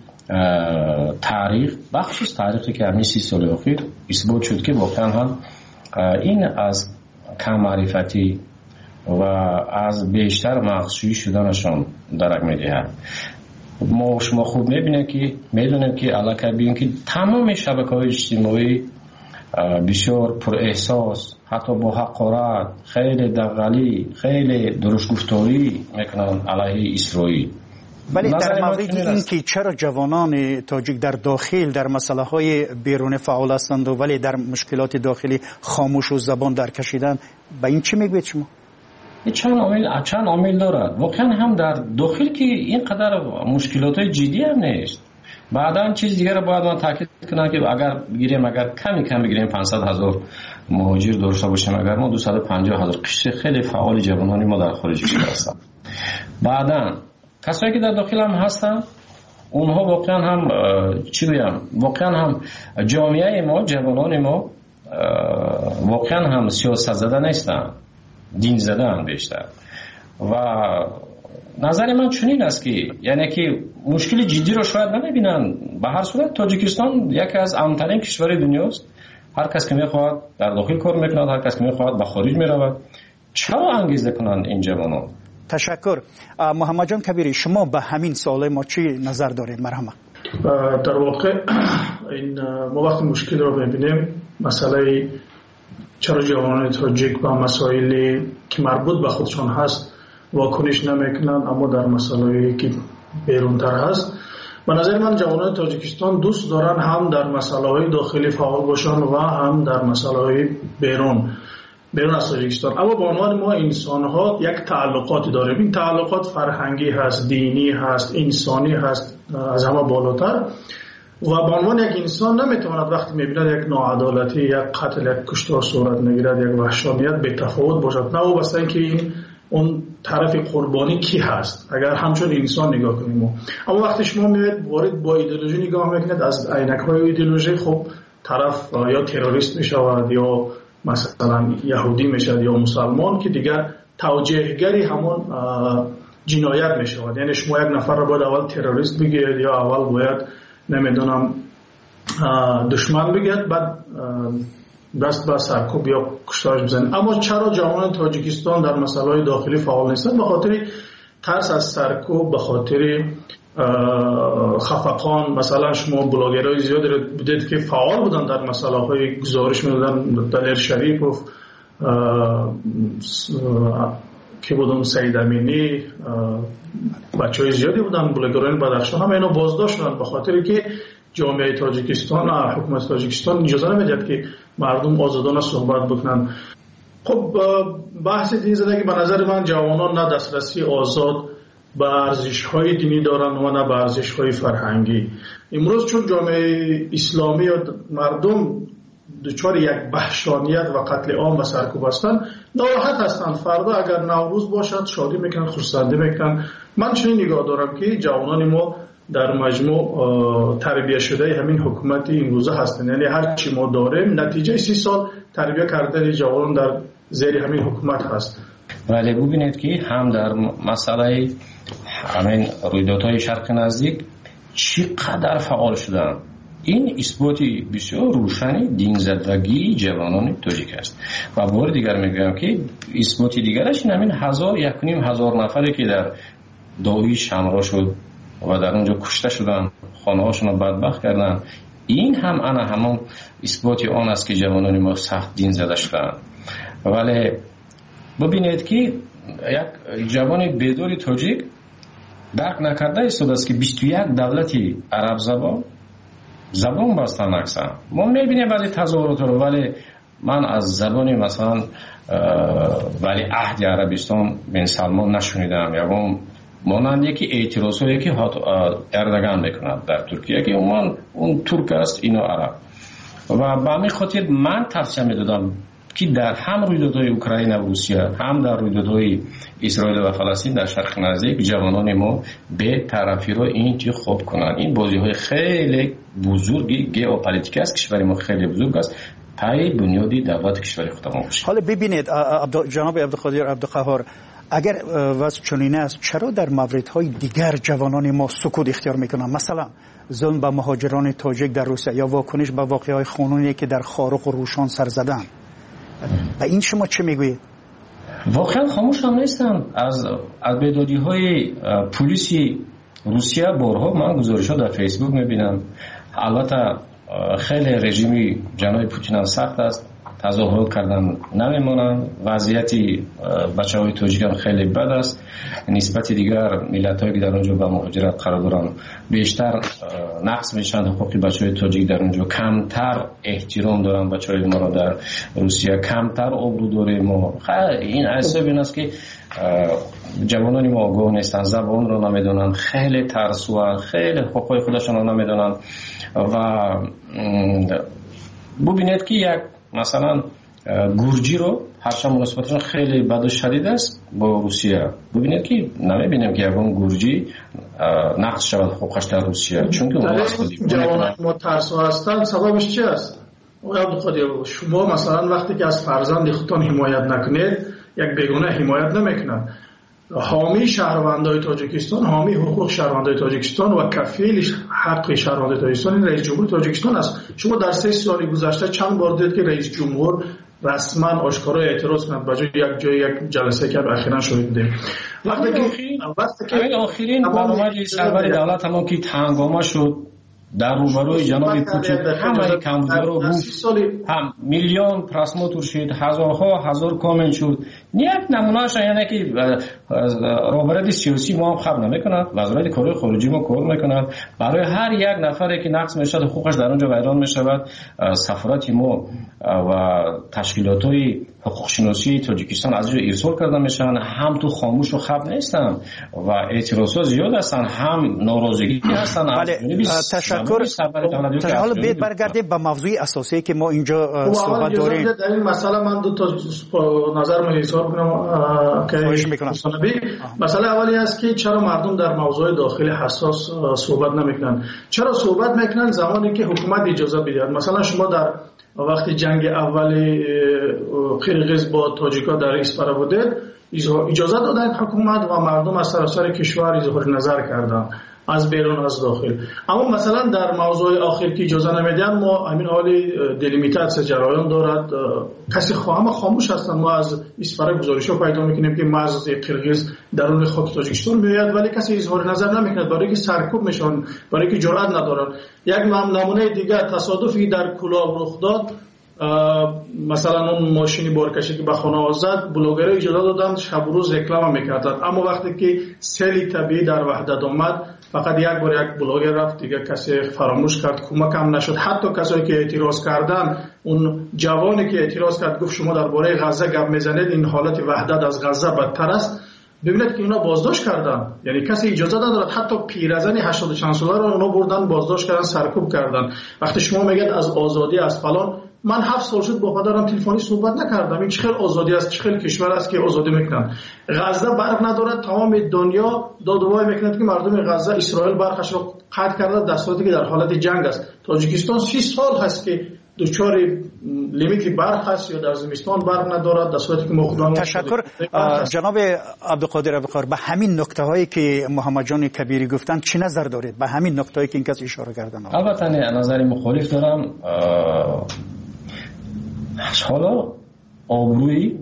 تاریخ، بخشش تاریخی که همین سی سال اخیر اثبات شد که واقعا هم این از کم معرفتی و از بیشتر مغزشویی شدنشان درک میدهد. ما شما خوب میبینیم که میدونیم که علاقه بین که تمام شبکه‌های اجتماعی بسیار پر احساس، حتی با حقارت، خیلی دغلی، خیلی درست گفتاری میکنن علیه اسرائیل. ولی در مورد این که چرا جوانان تاجیک در داخل در مسئله های بیرون فعال هستند و ولی در مشکلات داخلی خاموش و زبان در کشیدن، به این چی میگوید شما؟ چند عامل چند عامل دارد. واقعا هم در داخل که اینقدر مشکلات جدی هم نیست. بعداً چیز دیگر رو باید من تاکید کنم که اگر بگیریم اگر کمی کم بگیریم پانصد هزار مهاجر داشته باشیم، اگر ما دویست و پنجاه هزار قشر خیلی فعال جوانانی ما در خارج کشور هستند. بعداً کسایی که در داخل هم هستن، اونها واقعا هم چی بگم، واقعا هم جامعه ما، جوانان ما واقعا هم سیاست زده نیستن، دین زده هم بیشتر. و نظر من چنین است که یعنی که مشکل جدی رو شاید نمیبینن. به هر صورت تاجیکستان یکی از امن‌ترین کشور دنیاست. هر کس که میخواد در داخل کار میکنه، هر کس که میخواد به خارج میرود. چرا انگیزه کنند این جوانان؟ تشکر. محمد جان کبیری، شما به همین سوال ما چی نظر دارید؟ مرحمت. در واقع این ما وقتی مشکل رو ببینیم، مسئله چرا جوانان تاجیک با مسائلی که مربوط به خودشان هست واکنش نمیکنن، اما در مسائلی که بیرونتر هست، به نظر من جوانان تاجیکستان دوست دارن هم در مسائل داخلی فعال باشن و هم در مسائل بیرون بیرون از تاجیکستان. اما به عنوان ما انسان ها یک تعلقاتی داریم. این تعلقات فرهنگی هست، دینی هست، انسانی هست، از همه بالاتر. و به عنوان یک انسان نمیتواند وقتی میبیند یک ناعدالتی، یک قتل، یک کشتار صورت میگیرد، یک وحشانیت به تفاوت باشد، نه وابسته اینکه این اون طرف قربانی کی هست، اگر همچون انسان نگاه کنیم. اما وقتی شما میاد وارد با ایدئولوژی نگاه میکنید، از عینک های ایدئولوژی، خب طرف یا تروریست میشود یا مثلا یهودی میشود یا مسلمان، که دیگر توجیهگری همون جنایت میشود. یعنی شما یک نفر رو باید اول تروریست بگید یا اول باید نمیدونم دشمن بگید، بعد دست به سرکوب یا کشتارش بزنید. اما چرا جوانان تاجیکستان در مسائل داخلی فعال نیستند؟ به خاطر ترس از سرکوب، به خاطر خفقان. مثلا شما بلاگرای زیادی رو دیدید که فعال بودن در مسائل های گزارش میدادن، دلیر شریف و که بودن سید امینی، بچه های زیادی بودن، بلاگران بدخشان، هم اینو بازداشت شدن به خاطر که جامعه تاجیکستان، حکومت تاجیکستان اجازه نمیدهد که مردم آزادانه صحبت بکنن. خب بحث دین زدگی به نظر من جوانان نه دسترسی آزاد به ارزش‌های دینی دارند و نه به ارزش‌های فرهنگی. امروز چون جامعه اسلامی و مردم دچار یک وحشانیت و قتل عام و سرکوب هستند، ناراحت هستند. فردا اگر نوروز باشد شادی میکنن، خرسندی میکنن. من چنین نگاه دارم که جوانان ما در مجموع تربیت شده همین حکومت این روزه هستند. یعنی هر چی ما داریم نتیجه سی سال تربیت کردن جوانان در زیر همین حکومت هست. ولی ببینید که هم در مسئله همین رویدادهای شرق نزدیک چقدر فعال شدن. این اثباتی بسیار روشنی دین زدگی جوانان تاجیک است. و بار دیگر میگم که اثباتی دیگرش این همین هزار یک نیم هزار نفری که در داعی شمرا شد و در اونجا کشته شدن، خانه هاشون رو بدبخت کردن. این هم انا همون اثباتی آن است که جوانان ما سخت دین زده شدن. ولی ببینید که یک جوان بیداری تاجیک درک نکرده ایستاده است که بیست و یک دولتی عرب زبان زبان بستن اکثر. ما میبینیم بعضی تظاهرات رو، ولی من از زبانی مثلا ولی عهد عربستان بن سلمان نشنیدم. یا مانند یکی اعتراض هایی که اردگان میکند در ترکیه که اون اون ترک است، اینو عرب. و به همین خاطر من توصیه میدادم که در هم رویدادهای اوکراین و روسیه، هم در رویدادهای اسرائیل و فلسطین در شرق نزدیک جوانان ما به طرفی رو این چی خوب کنند. این بازی های خیلی بزرگی ژئوپلیتیک است، کشور ما خیلی بزرگ است، پای بنیادی دولت کشور خود ما باشه. حالا ببینید جناب عبدالقادر عبدالقهار، اگر وضع چنین است چرا در موردهای دیگر جوانان ما سکوت اختیار میکنند؟ مثلا ظلم به مهاجران تاجیک در روسیه یا واکنش به واقعه‌های خونینی که در خارق و روشان سر زدن، و این شما چه میگویید؟ واقعا خاموش هم نیستن. از از بیدادی‌های پلیسی روسیه بارها من گزارش‌ها در فیسبوک میبینم. البته خیلی رژیمی جناب پوتین هم سخت است، تظاهرات کردن نمیمونن. وضعیتی بچه‌های تاجیک هم خیلی بد است. نسبت دیگر ملت‌هایی که در اونجا با مهاجرت قرار دارن بیشتر نقص میشن. حقوق بچه‌های تاجیک در اونجا کمتر احترام دارن. بچه‌های ما را در روسیه کمتر آبرو داره. ما این حساب این است که جوانان ما آگاه نیستن، زبان رو نمیدونن، خیلی ترسو، خیلی حقوق خودشون رو نمیدونن. و ببینید که یک مثلا گورجی رو هرچند مناسبتشون خیلی بد و شدید است با روسیه، ببینید که نمیبینیم که یکون گورجی نقص شود حقوقش در روسیه، چون که اون جوانان ما ترسو هستن. سببش چی است؟ شما مثلا وقتی که از فرزند خودتان حمایت نکنید، یک بیگانه حمایت نمیکنن. حامی شهروندای تاجیکستان، حامی حقوق شهروندای تاجیکستان و کفیل حق شهروندای تاجیکستان رئیس جمهور تاجیکستان است. شما در سه سال گذشته چند بار دیدید که رئیس جمهور رسما آشکارا اعتراض کند به جای یک جای یک جلسه که اخیراً شنیدیم؟ وقتی که وقتی که آخرین برنامه سرور دولت هم که هنگامه شد در روبروی جناب پوتین همه کمبودها رو بود، هم میلیون پرسموتور شد، هزارها هزار کامنت شد. یک نمونهش یعنی که روبرد سیاسی ما هم خب نمیکند، وزارت کار خارجی ما کار میکند، برای هر یک نفری که نقص میشد حقوقش در اونجا ویران میشود. سفارت ما و تشکیلات‌های حقوق شناسی تاجیکستان از اونجا ارسال کرده میشن. هم تو خاموش و خب نیستن و اعتراضات زیاد هستن، هم ناراضگی هستن. تشکر. حالا بیت برگردیم به موضوع اساسی که ما اینجا صحبت داریم. در این مسئله من دو تا نظر من اظهار کنم که مسئله اولی است که چرا مردم در موضوع داخلی حساس صحبت نمیکنن؟ چرا صحبت میکنن زمانی که حکومت اجازه بده؟ مثلا شما در وقتی جنگ اولی قرقیز با تاجیکا در اسپارا بوده، اجازه دادن حکومت و مردم از سراسر کشور اظهار نظر کردن، از بیرون از داخل. اما مثلا در موضوع آخر که اجازه نمیدن، ما همین حالی دلیمیتاسیون جریان دارد، کسی خواهم خاموش هستن. ما از اسپارا گزارش‌ها پیدا میکنیم که مرز قرقیز درون خاک تاجیکستان میاد، ولی کسی اظهار نظر نمیکنه، برای که سرکوب میشن، برای که جرأت ندارن. یک نمونه دیگه تصادفی در کلاب رخ داد. مثلا اون ماشینی بارکشی که به خانه زد، بلوگرها اجازه دادن شب و روز رکلام میکردن، اما وقتی که سیل طبیعی در وحدت آمد فقط یک بار یک بلاگر رفت دیگه کسی فراموش کرد، کمک هم نشد. حتی کسایی که اعتراض کردن، اون جوانی که اعتراض کرد گفت شما درباره غزه گپ میزنید، این حالت وحدت از غزه بدتر است. ببینید که اینا بازداشت کردن، یعنی کسی اجازه ندارد. حتی پیرزن هشتاد و چند ساله رو اونا بردن بازداشت کردن، سرکوب کردن. وقتی شما میگید از آزادی از فلان، من هفت سال شد با پدرم تلفنی صحبت نکردم. این چه خیلی آزادی است، چه خیلی کشور است که آزادی میکنن. غزه برق ندارد، تمام دنیا داد و وای میکنند که مردم غزه اسرائیل برقش رو قطع کرده در صورتی که در حالت جنگ است. تاجیکستان سی سال هست که دچار لیمیت برق هست یا در زمستان برق ندارد، در صورتی که ما خودمون. تشکر جناب عبدالقادر عبدالقهار. به همین نکته هایی که محمد جان کبیری گفتند چی نظر دارید؟ به همین نکته هایی که این کس اشاره کردن. البته نظری مخالف دارم. حالا آبروی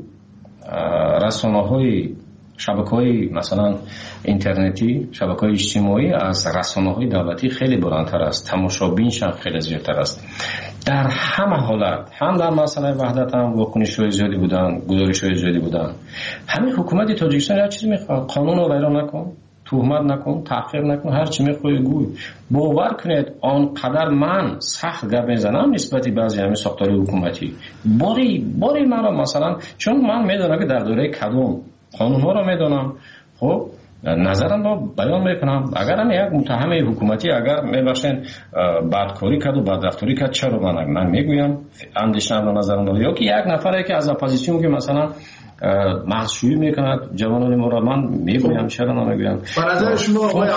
رسانه‌های شبکه‌های مثلا اینترنتی، شبکه‌های اجتماعی از رسانه‌های دولتی خیلی بلندتر است، تماشابینش هم خیلی زیادتر است. در همه حالت، هم در مسئله وحدت هم واکنش‌های زیادی بودن، گزارش‌های زیادی بودن. همین حکومت تاجیکستان هر چیزی می‌خواد، قانون رو ویران نکن، تهمت نکن، تحقیر نکن، هر چی می‌خوای گوی. باور کنید آنقدر من سخت گپ میزنم نسبت به بعضی همین ساختار حکومتی. باری باری مرا مثلا چون من میدونم که در دوره کدوم قانون‌ها رو میدونم، خب نظرم رو بیان میکنم. اگر هم یک متهم حکومتی اگر میباشین بدکاری کرد و بدرفتاری کرد، چرا من من میگویم اندیشم و نظرم رو، یا که یک نفره که از اپوزیسیون که مثلا محضشویی میکند جوانان ما را، من میگویم چرا نمیگویم. به نظر شما آقای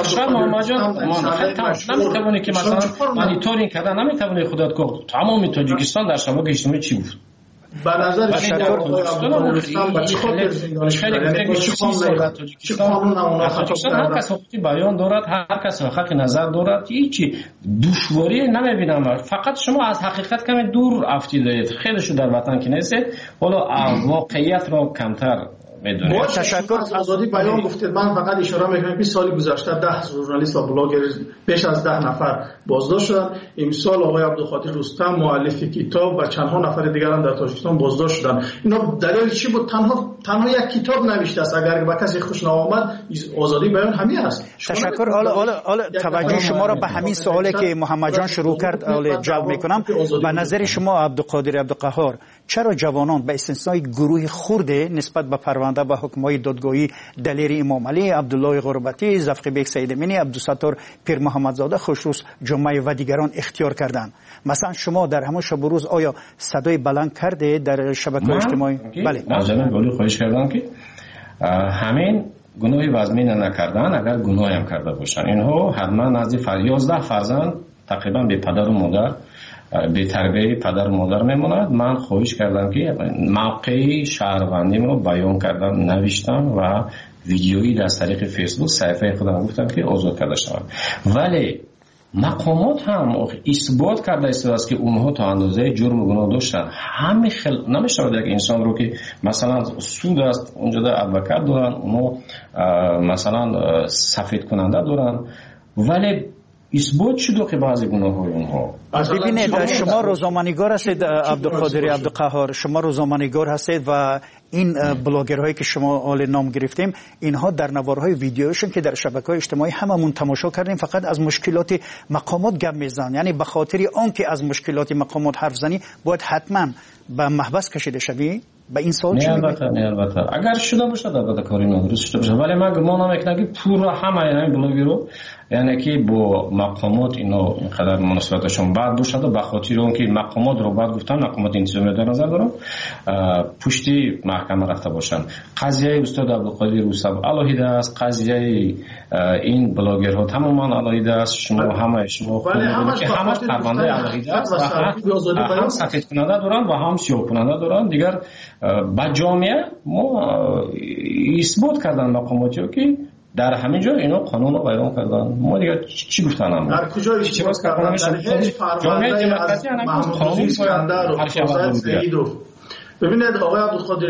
عبدالقادر نمیتونی که مثلا مانیتورینگ کردن، نمیتونی خودت گفت تمام تاجیکستان در شبکه اجتماعی چی بود؟ به نظر شما آقای عبدالقادر به چه خاطر زندانی شده؟ یعنی چه قانون اونا خطا کردن؟ هر کس حقوقی بیان دارد، هر کس حق نظر دارد، هیچی دشواری نمیبینم. فقط شما از حقیقت کمی دور افتیدید، خیلی شو در وطن که نیستید، حالا واقعیت را کمتر با تشکر از آزادی بیان گفتید. من فقط اشاره میکنم که سال گذشته ده ژورنالیست و بلاگر بیش از ده نفر بازداشت شدن. امسال آقای عبدالقادر رستم مؤلف کتاب و چندها نفر دیگر هم در تاجیکستان بازداشت شدن. اینا دلیل چی بود؟ تنها تنها یک کتاب نوشته است. اگر به کسی خوش نآمد آزادی بیان همین است. تشکر. حالا حالا حالا توجه شما را به همین سوالی که محمد جان شروع کرد جلب میکنم. به نظر شما عبدالقادر عبدالقهار، چرا جوانان به استثنای گروه خرده نسبت به پرونده به حکم‌های دادگاهی دلیر امام علی، عبدالله غربتی، زفق بیگ سید امینی، عبدالستار پیر محمدزاده، خوشروز جمعه و دیگران اختیار کردند؟ مثلا شما در همون شب و روز آیا صدای بلند کرده در شبکه‌های اجتماعی؟ بله. مثلا گلی خواهش کردم که همین گناهی وزمین نکردن اگر گناهی هم کرده باشن، اینها حتما نزد یازده فرزند تقریبا به پدر و مادر به تربیه پدر و مادر میموند. من خواهش کردم که موقع شهروندیم رو بیان کردم، نوشتم و ویدیویی در طریق فیسبوک صفحه خودم گفتم که آزاد کرده شوند. ولی مقامات هم اثبات کرده است که اونها تا اندازه جرم و گناه داشتن. همه خل نمیشه یک انسان رو که مثلا سود است اونجا در ادوکات دارن، اونها مثلا سفید کننده دارن، ولی اثبات شده که بعضی گناه‌های اونها. ببینید شما روزنامه‌نگار هستید عبدالقادر عبدالقهار، شما روزنامه‌نگار هستید و این بلاگرهایی که شما آل نام گرفتیم اینها در نوارهای ویدیوشون که در شبکه‌های اجتماعی هممون تماشا کردیم فقط از مشکلات مقامات گپ میزنن. یعنی به خاطر آنکه از مشکلات مقامات حرف زنی باید حتما به محبس کشیده شوی. به این سوال چی میگید؟ نه البته اگر شده باشه البته کاری ندرست شده باشه، ولی من گمان میکنم که پورا همه این بلاگرها یعنی که با مقامات اینا اینقدر مناسبتشون بد باشه به خاطر اونکه مقامات رو بعد گفتن، مقامات انتظامی در نظر دارم پشتی محکمه رفته باشن. قضیه استاد عبدالقادر رستم علیه است، قضیه این بلاگرها تماما علیه است. شما همه شما ولی همش همش پرونده علیه است و هم سفید کننده دارن و هم سیاه کننده دارن. دیگر با جامعه ما اثبات کردن مقاماتی که در همین جا اینا قانون رو بیان کردن. ما دیگه چی گفتن هم در کجا اثبات کردن؟ در هیچ پرونده از محمود اسکندر و حسین سعیدوف. ببینید آقای عبدالقادر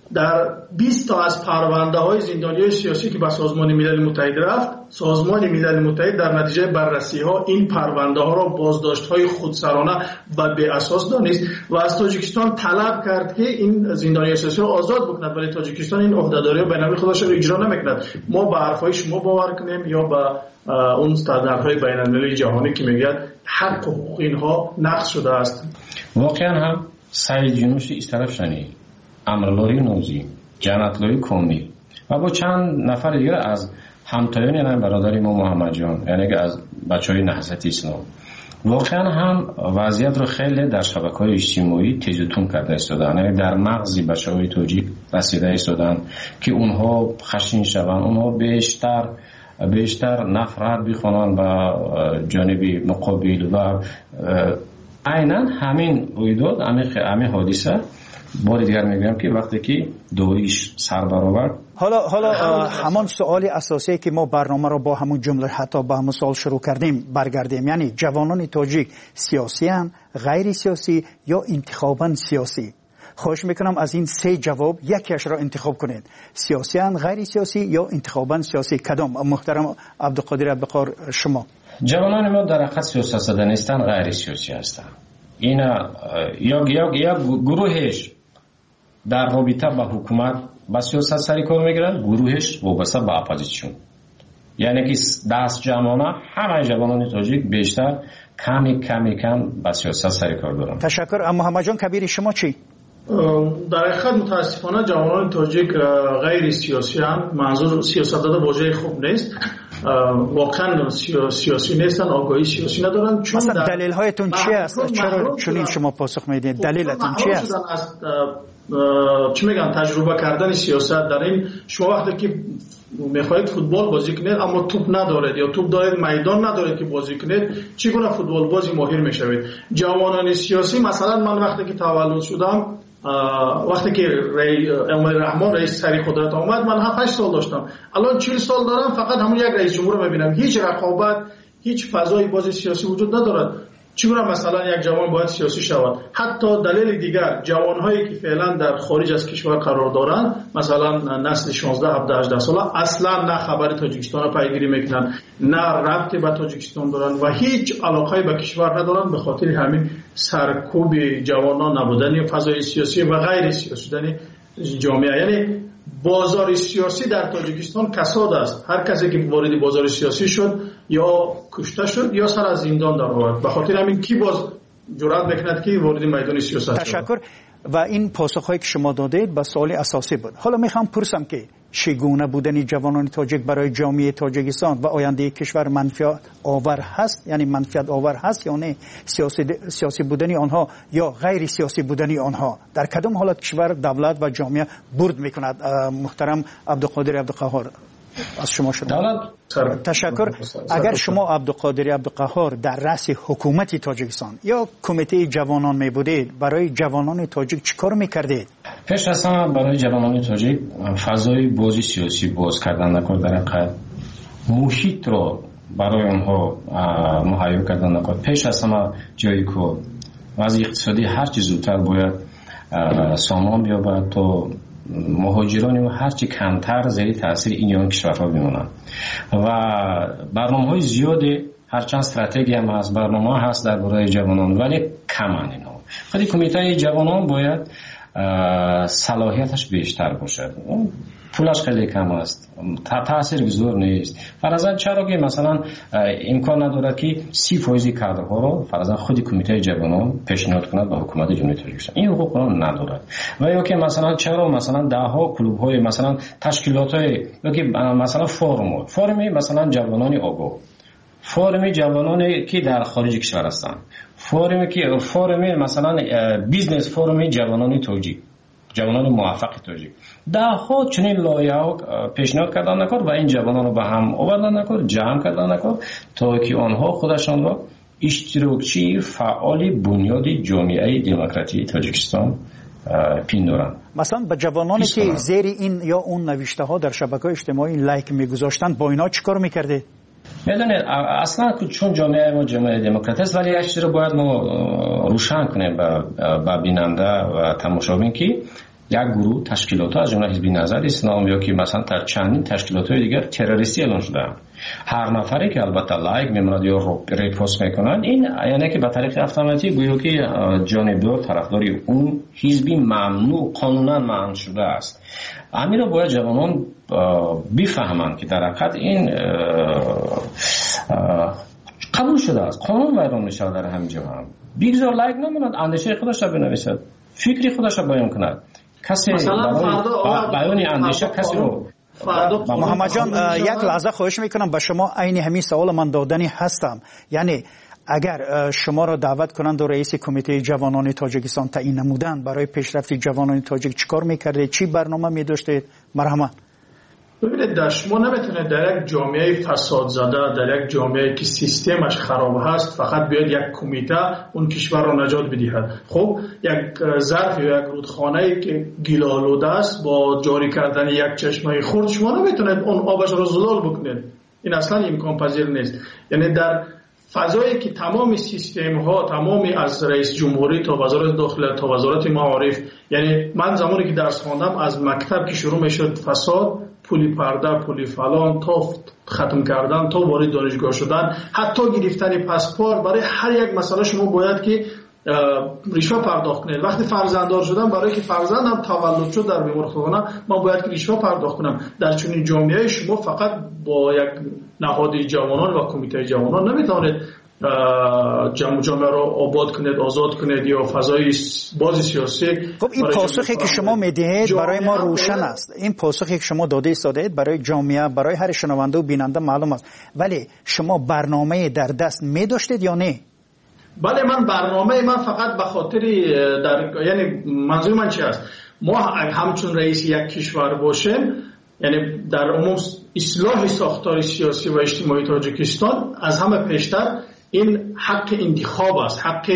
در بیست تا از پرونده های زندانیای سیاسی که به سازمان ملل متحد رفت، سازمان ملل متحد در نتیجه بررسی ها این پرونده ها را بازداشت های خودسرانه و بی اساس دانست و از تاجیکستان طلب کرد که این زندانیای سیاسی را آزاد بکند، ولی تاجیکستان این عهدهداری بین‌المللی خودش را اجرا نمیکند. ما به حرفای شما باور کنیم یا به اون استانداردهای بین‌المللی جهانی که میگه حق حقوق اینها نقض شده است؟ واقعا هم سعید یونس استرافشانی، امرالله نوزی، جنت‌الله کمی و با چند نفر دیگر از همتایان یعنی برادر ما محمد جان، یعنی که از بچهای نهضت اسلام، واقعا هم وضعیت رو خیلی در شبکه‌های اجتماعی تیز و تون کرده ایستادن، یعنی در مغز بچه‌های توجیک رسیده ایستادن که اونها خشن شوند، اونها بیشتر بیشتر نفرت بخوانند به جانب مقابل و عیناً همین رویداد، همین حادثه بار دیگر میگم که وقتی که دوریش سر برآورد. حالا حالا همان سوال اساسی که ما برنامه رو با همون جمله حتی با همون سوال شروع کردیم برگردیم، یعنی جوانان تاجیک سیاسی هستند، غیر سیاسی یا انتخاباً سیاسی؟ خواهش میکنم از این سه جواب یکیش را انتخاب کنید، سیاسی هستند، غیر سیاسی یا انتخاباً سیاسی. کدام؟ محترم عبدالقادر عبدالقهار شما. جوانان ما در حقیقت سیاست زده نیستند، غیر سیاسی هستند. اینا یا یا یا گروهش در رابطه با حکومت با سیاست سری کار میگیرن، گروهش وابسته به اپوزیسیون، یعنی که دست جمعانه همه جوانان تاجیک بیشتر کمی کمی کم با سیاست سری کار دارن. تشکر. اما محمد جان کبیر شما چی؟ در حقیقت متاسفانه جوانان تاجیک غیر سیاسی هم، منظور سیاست داده واژه خوب نیست، واقعا سیاسی نیستن، آگاهی سیاسی ندارن. چون مثلا دلیل هایتون چی است؟ چرا چنین شما پاسخ میدید؟ دلیلتون چی است؟ چی میگن تجربه کردن سیاست در این، شما وقتی که میخواهید فوتبال بازی کنید اما توپ ندارید یا توپ دارید میدان ندارید که بازی کنید، چگونه فوتبال بازی ماهر میشوید؟ جوانان سیاسی، مثلا من وقتی که تولد شدم، وقتی که امام رحمان رئیس سری قدرت آمد، من هفت هشت سال داشتم، الان چهل سال دارم، فقط همون یک رئیس جمهور رو میبینم، هیچ رقابت، هیچ فضای بازی سیاسی وجود ندارد. چگونه مثلا یک جوان باید سیاسی شود؟ حتی دلیل دیگر، جوانهایی که فعلا در خارج از کشور قرار دارند، مثلا نسل شانزده هفده هجده ساله، اصلا نه خبر تاجیکستان را پیگیری میکنن، نه ربطی به تاجیکستان دارن و هیچ علاقه‌ای به کشور ندارن، به خاطر همین سرکوب جوانان نبودن فضای سیاسی و غیر سیاسی شدن جامعه. یعنی بازار سیاسی در تاجیکستان کساد است، هر کسی که وارد بازار سیاسی شد یا کشته شد یا سر از زندان در آورد، به خاطر همین کی باز جرأت میکند که وارد میدان سیاست شد. تشکر. و این پاسخهایی که شما دادید به سوال اساسی بود. حالا میخوام پرسم که چگونه بودن جوانان تاجیک برای جامعه تاجیکستان و آینده کشور منفعت آور هست، یعنی منفعت آور هست یا نه؟ سیاسی سیاسی بودن آنها یا غیر سیاسی بودن آنها در کدام حالت کشور، دولت و جامعه برد میکند؟ محترم عبدالقادر عبدالقهار از شما شد. تشکر. اگر شما عبدالقادر عبدالقهار در رأس حکومت تاجیکستان یا کمیته جوانان می بودید، برای جوانان تاجیک چیکار میکردید؟ پیش از همه برای جوانان تاجیک فضای بازی سیاسی باز کردن نکرد، در حقیقت محیط را برای اونها مهیا کردن نکرد. پیش از همه جایی که وضع اقتصادی هر چیز زودتر باید سامان بیابد تا مهاجرانی و هرچی کمتر زیر تاثیر این یا کشورها بمونند و برنامه‌های زیاده، هرچند استراتژی هم هست، برنامه هست در برای جوانان، ولی کمن اینا. خیلی کمیته جوانان باید صلاحیتش بیشتر باشد، پولش خیلی کم است، تاثیرگذار نیست. فرضاً چرا که مثلا امکان ندارد که سی فیصد کادرها رو فرضاً خود کمیته جوانان پیشنهاد کند به حکومت جمهوری تاجیکستان، این حقوق رو ندارد. و یا که مثلا چرا مثلا ده ها کلوب های مثلا تشکیلات های یا که مثلا فورم فرمی مثلا جوانان آگاه، فورم جوانانی که در خارج کشور هستند، فورمی که فورم مثلا بیزنس فورم جوانان تاجیک، جوانان موفق تاجیک، ده ها چنین لایحه پیشنهاد کردن نکرد و این جوانان رو به هم آوردن نکرد، جمع کردن نکرد تا که آنها خودشان را اشتراکچی فعال بنیاد جامعه دموکراتیک تاجیکستان پیندارن. مثلا به جوانانی که زیر این یا اون نوشته ها در شبکه‌های اجتماعی لایک میگذاشتن، با اینا چیکار میکرده؟ میدونید اصلا چون جامعه ما جامعه دموکرات است، ولی یک چیز رو باید ما روشن کنیم به بیننده و تماشابین که یک گروه تشکیلات از جمله حزب نهضت اسلام یا که مثلا در چندین تشکیلات دیگر تروریستی اعلام شده‌اند. هر نفری که البته لایک میموند یا ریپوست میکنند، این یعنی که به طریق اتوماتیک گویا که جانبدار طرفداری اون حزبی ممنوع قانونا منع شده است. همین را باید جوانان بفهمند که در حقیقت این قبول شده است، قانون ویران میشه در همین جهان. بگذار لایک نموند، اندیشه خودش را بنویسد، فکری خودش را بیان کند. کسی برای بیان اندیشه کسی رو محمد جان یک لحظه خواهش میکنم به شما عین همین سوال من دادنی هستم. یعنی اگر شما را دعوت کنند و رئیس کمیته جوانان تاجیکستان تعیین نمودند، برای پیشرفت جوانان تاجیک چیکار میکردید؟ چی برنامه می‌داشتید؟ مرحمت. ببینید در شما نمیتونه در یک جامعه فساد زده، در یک جامعه که سیستمش خراب هست فقط بیاد یک کمیته اون کشور را نجات بدهد. خب یک ظرف یا یک رودخانه‌ای که گیل‌آلوده است با جاری کردن یک چشمه خرد شما نمیتونید اون آبش را زلال بکنید. این اصلا امکان پذیر نیست. یعنی در فضایی که تمام سیستم ها، تمامی از رئیس جمهوری تا وزارت داخله تا وزارت معارف، یعنی من زمانی که درس خواندم از مکتب که شروع میشد فساد، پولی پرده، پولی فلان تا ختم کردن تا وارد دانشگاه شدن، حتی گرفتن پاسپورت، برای هر یک مسئله شما باید که رشوه پرداخت کنید. وقتی فرزنددار شدم، برای که فرزندم تولد شد در بیمارستان، من باید که رشوه پرداخت کنم. در چنین جامعه شما فقط با یک نهاد جوانان و کمیته جوانان نمیتونید جامعه را آباد کنید، آزاد کنید یا فضای باز سیاسی. خب این پاسخی که شما میدهید برای ما روشن است. این پاسخی که شما داده ایستادید برای جامعه، برای هر شنونده و بیننده معلوم است. ولی شما برنامه در دست می‌داشتید یا نه؟ بله، من برنامه من فقط به خاطر در یعنی منظور من چی است؟ ما همچون رئیس یک کشور باشیم، یعنی در عموم اصلاح ساختار سیاسی و اجتماعی تاجیکستان از همه پیشتر این حق انتخاب است، حق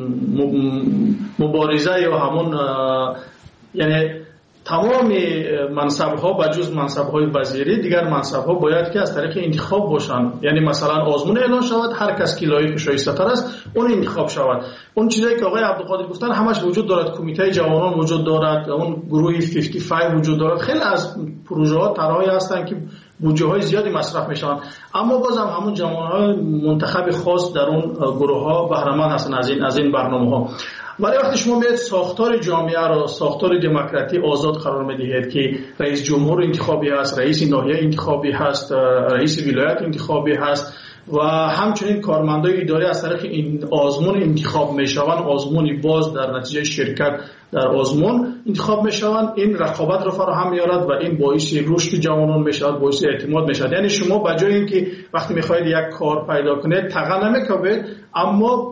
مبارزه یا همون یعنی تمام منصب ها بجز منصب های وزیری، دیگر منصب ها باید که از طریق انتخاب باشند. یعنی مثلا آزمون اعلان شود، هر کس که لایق و شایسته تر است اون انتخاب شود. اون چیزایی که آقای عبدالقادر گفتن همش وجود دارد. کمیته جوانان وجود دارد، اون گروه پنجاه و پنج وجود دارد. خیلی از پروژه ها طرحی هستند که بودجه های زیادی مصرف میشوند، اما بازم همون جوانان منتخب خاص در اون گروه ها بهره مند هستند از این از این برنامه ها. ولی وقتی شما میاد ساختار جامعه را ساختار دموکراتی آزاد قرار میدهید که رئیس جمهور انتخابی هست، رئیس ناحیه انتخابی هست، رئیس ولایت انتخابی هست و همچنین کارمندای اداری از طریق این آزمون انتخاب میشوند، آزمونی باز در نتیجه شرکت در آزمون انتخاب میشوند، این رقابت رو فراهم میارد و این باعث رشد جوانان میشود، باعث اعتماد میشود. یعنی شما بجای اینکه وقتی میخواید یک کار پیدا کنید تقا نمیکوید، اما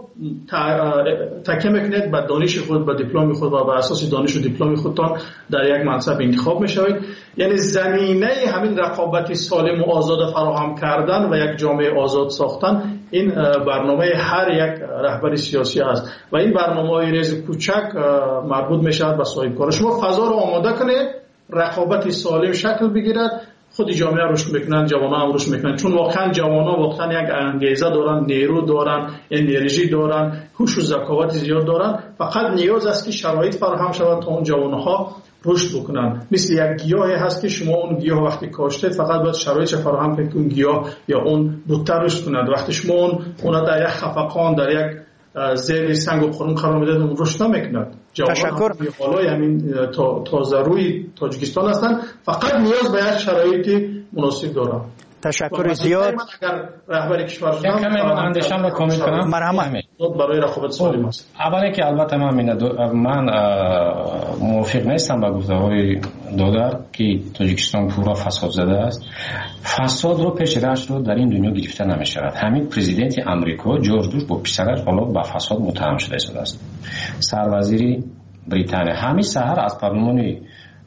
تکیه میکنید به دانش خود، به دیپلم خود و بر اساس دانش و دیپلم خودتان در یک منصب انتخاب میشوید. یعنی زمینه همین رقابت سالم و آزاد فراهم کردن و یک جامعه آزاد ساختن این برنامه هر یک رهبر سیاسی است و این برنامه‌های ریز کوچک مربوط میشود به صاحب کار. شما فضا رو آماده کنید، رقابت سالم شکل بگیرد، خود جامعه رشد میکنن، جوانان هم رشد میکنن، چون واقعا جوانان واقعا یک انگیزه دارن، نیرو دارن، انرژی دارن، هوش و ذکاوت زیاد دارن. فقط نیاز است که شرایط فراهم شود تا اون جوانها رشد بکنن. مثل یک گیاهی هست که شما اون گیاه وقتی کاشتید فقط باید شرایط فراهم کنید که اون گیاه یا اون بوته رشد کند. وقتی شما اون اون در یک خفقان، در یک زیر سنگ و قرون قرار میدید اون رشد نمیکند. تشکر. بالای همین تازه روی تاجیکستان هستند، فقط نیاز به یک شرایطی مناسب دارند. تشکر زیاد. اگر رهبر کشور شدم کمی من اندیشم را کامل کنم. مرحمت. برای رقابت سالم است. اولی که البته من من موافق نیستم با گفته‌های دادر که تاجیکستان پورا فساد زده است. فساد رو پیش رشد رو در این دنیا گرفته نمی‌شود. همین پرزیدنت آمریکا جورج بوش با پسرش حالا با فساد متهم شده است. سروزیری بریتانیا همین سحر از پارلمان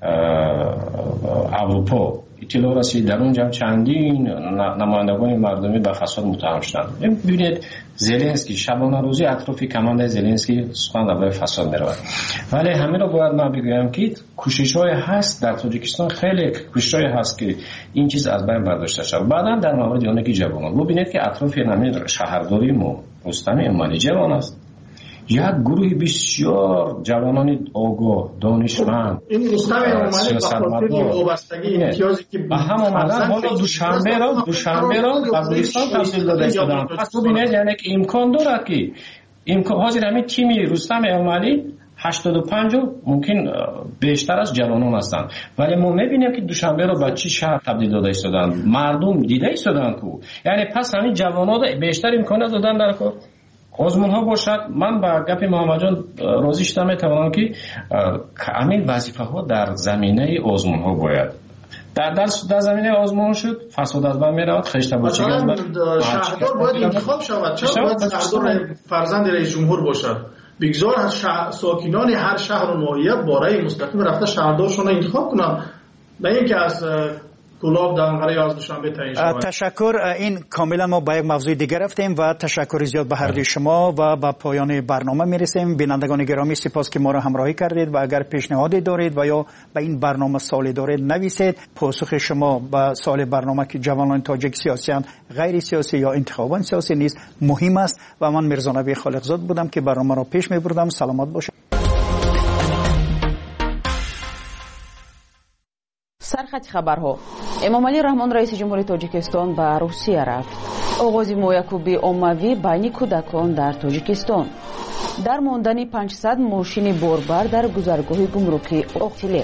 اروپا اطلاع رسید در اونجا چندین نمایندگان مردمی به فساد متهم شدند. ببینید زلنسکی شبانه روزی اطراف کمانده زلنسکی سخن درباره فساد می‌رود. ولی همین رو باید من بگویم که کوشش‌های هست در تاجیکستان، خیلی کوشش‌های هست که این چیز از بین برداشته شود. بعداً در مورد آنها که جوانان ببینید که اطراف همین شهرداری ما رستم امانی جوان است، یک گروه بسیار جوانان آگاه دانشمند این رستم امامی با وابستگی امتیازی که به هم آمدن حالا دوشنبه را دوشنبه را قبرستان تبدیل داده شدن. پس ببینید یعنی که امکان دارد که امکان حاضر همین تیمی رستم امامی هشتاد و پنج ممکن بیشتر از جوانان هستند، ولی ما میبینیم که دوشنبه رو به چی شهر تبدیل داده شدن، مردم دیده شدن کو، یعنی پس همین جوانان بیشتر امکانات دادن در کار آزمون ها باشد. من با گپ محمد جان راضی شدم میتوانم که همین وظیفه ها در زمینه آزمون ها باید در درس در زمینه آزمون شد، فساد از بین میرود، خشت بچگی از بین. شهردار باید انتخاب شود، چرا باید شهردار فرزند رئیس جمهور باشد؟ بگذار از ساکنان هر شهر و ناحیه باره مستقیم رفته شهردارشون رو انتخاب کنن، نه اینکه از کلاب دنقره یا از دوشنبه تعیین شود. تشکر. این کاملا ما با یک موضوع دیگر رفتیم و تشکر زیاد به هر دوی شما و به پایان برنامه میرسیم. بینندگان گرامی سپاس که ما را همراهی کردید و اگر پیشنهادی دارید و یا به این برنامه سوالی دارید نویسید. پاسخ شما به سوال برنامه که جوانان تاجیک سیاسیان غیر سیاسی یا انتخابات سیاسی نیست مهم است و من میرزا نبی خالقزاد بودم که برنامه را پیش میبردم. سلامت باشید. سرخط خبرها. امامعلی رحمان رئیس جمهوری تاجیکستان به روسیه رفت. آغاز مویکوبی عمومی بین کودکان در تاجیکستان. در ماندن پانصد ماشین باربر در گذرگاه گمرکی اوختیلیک.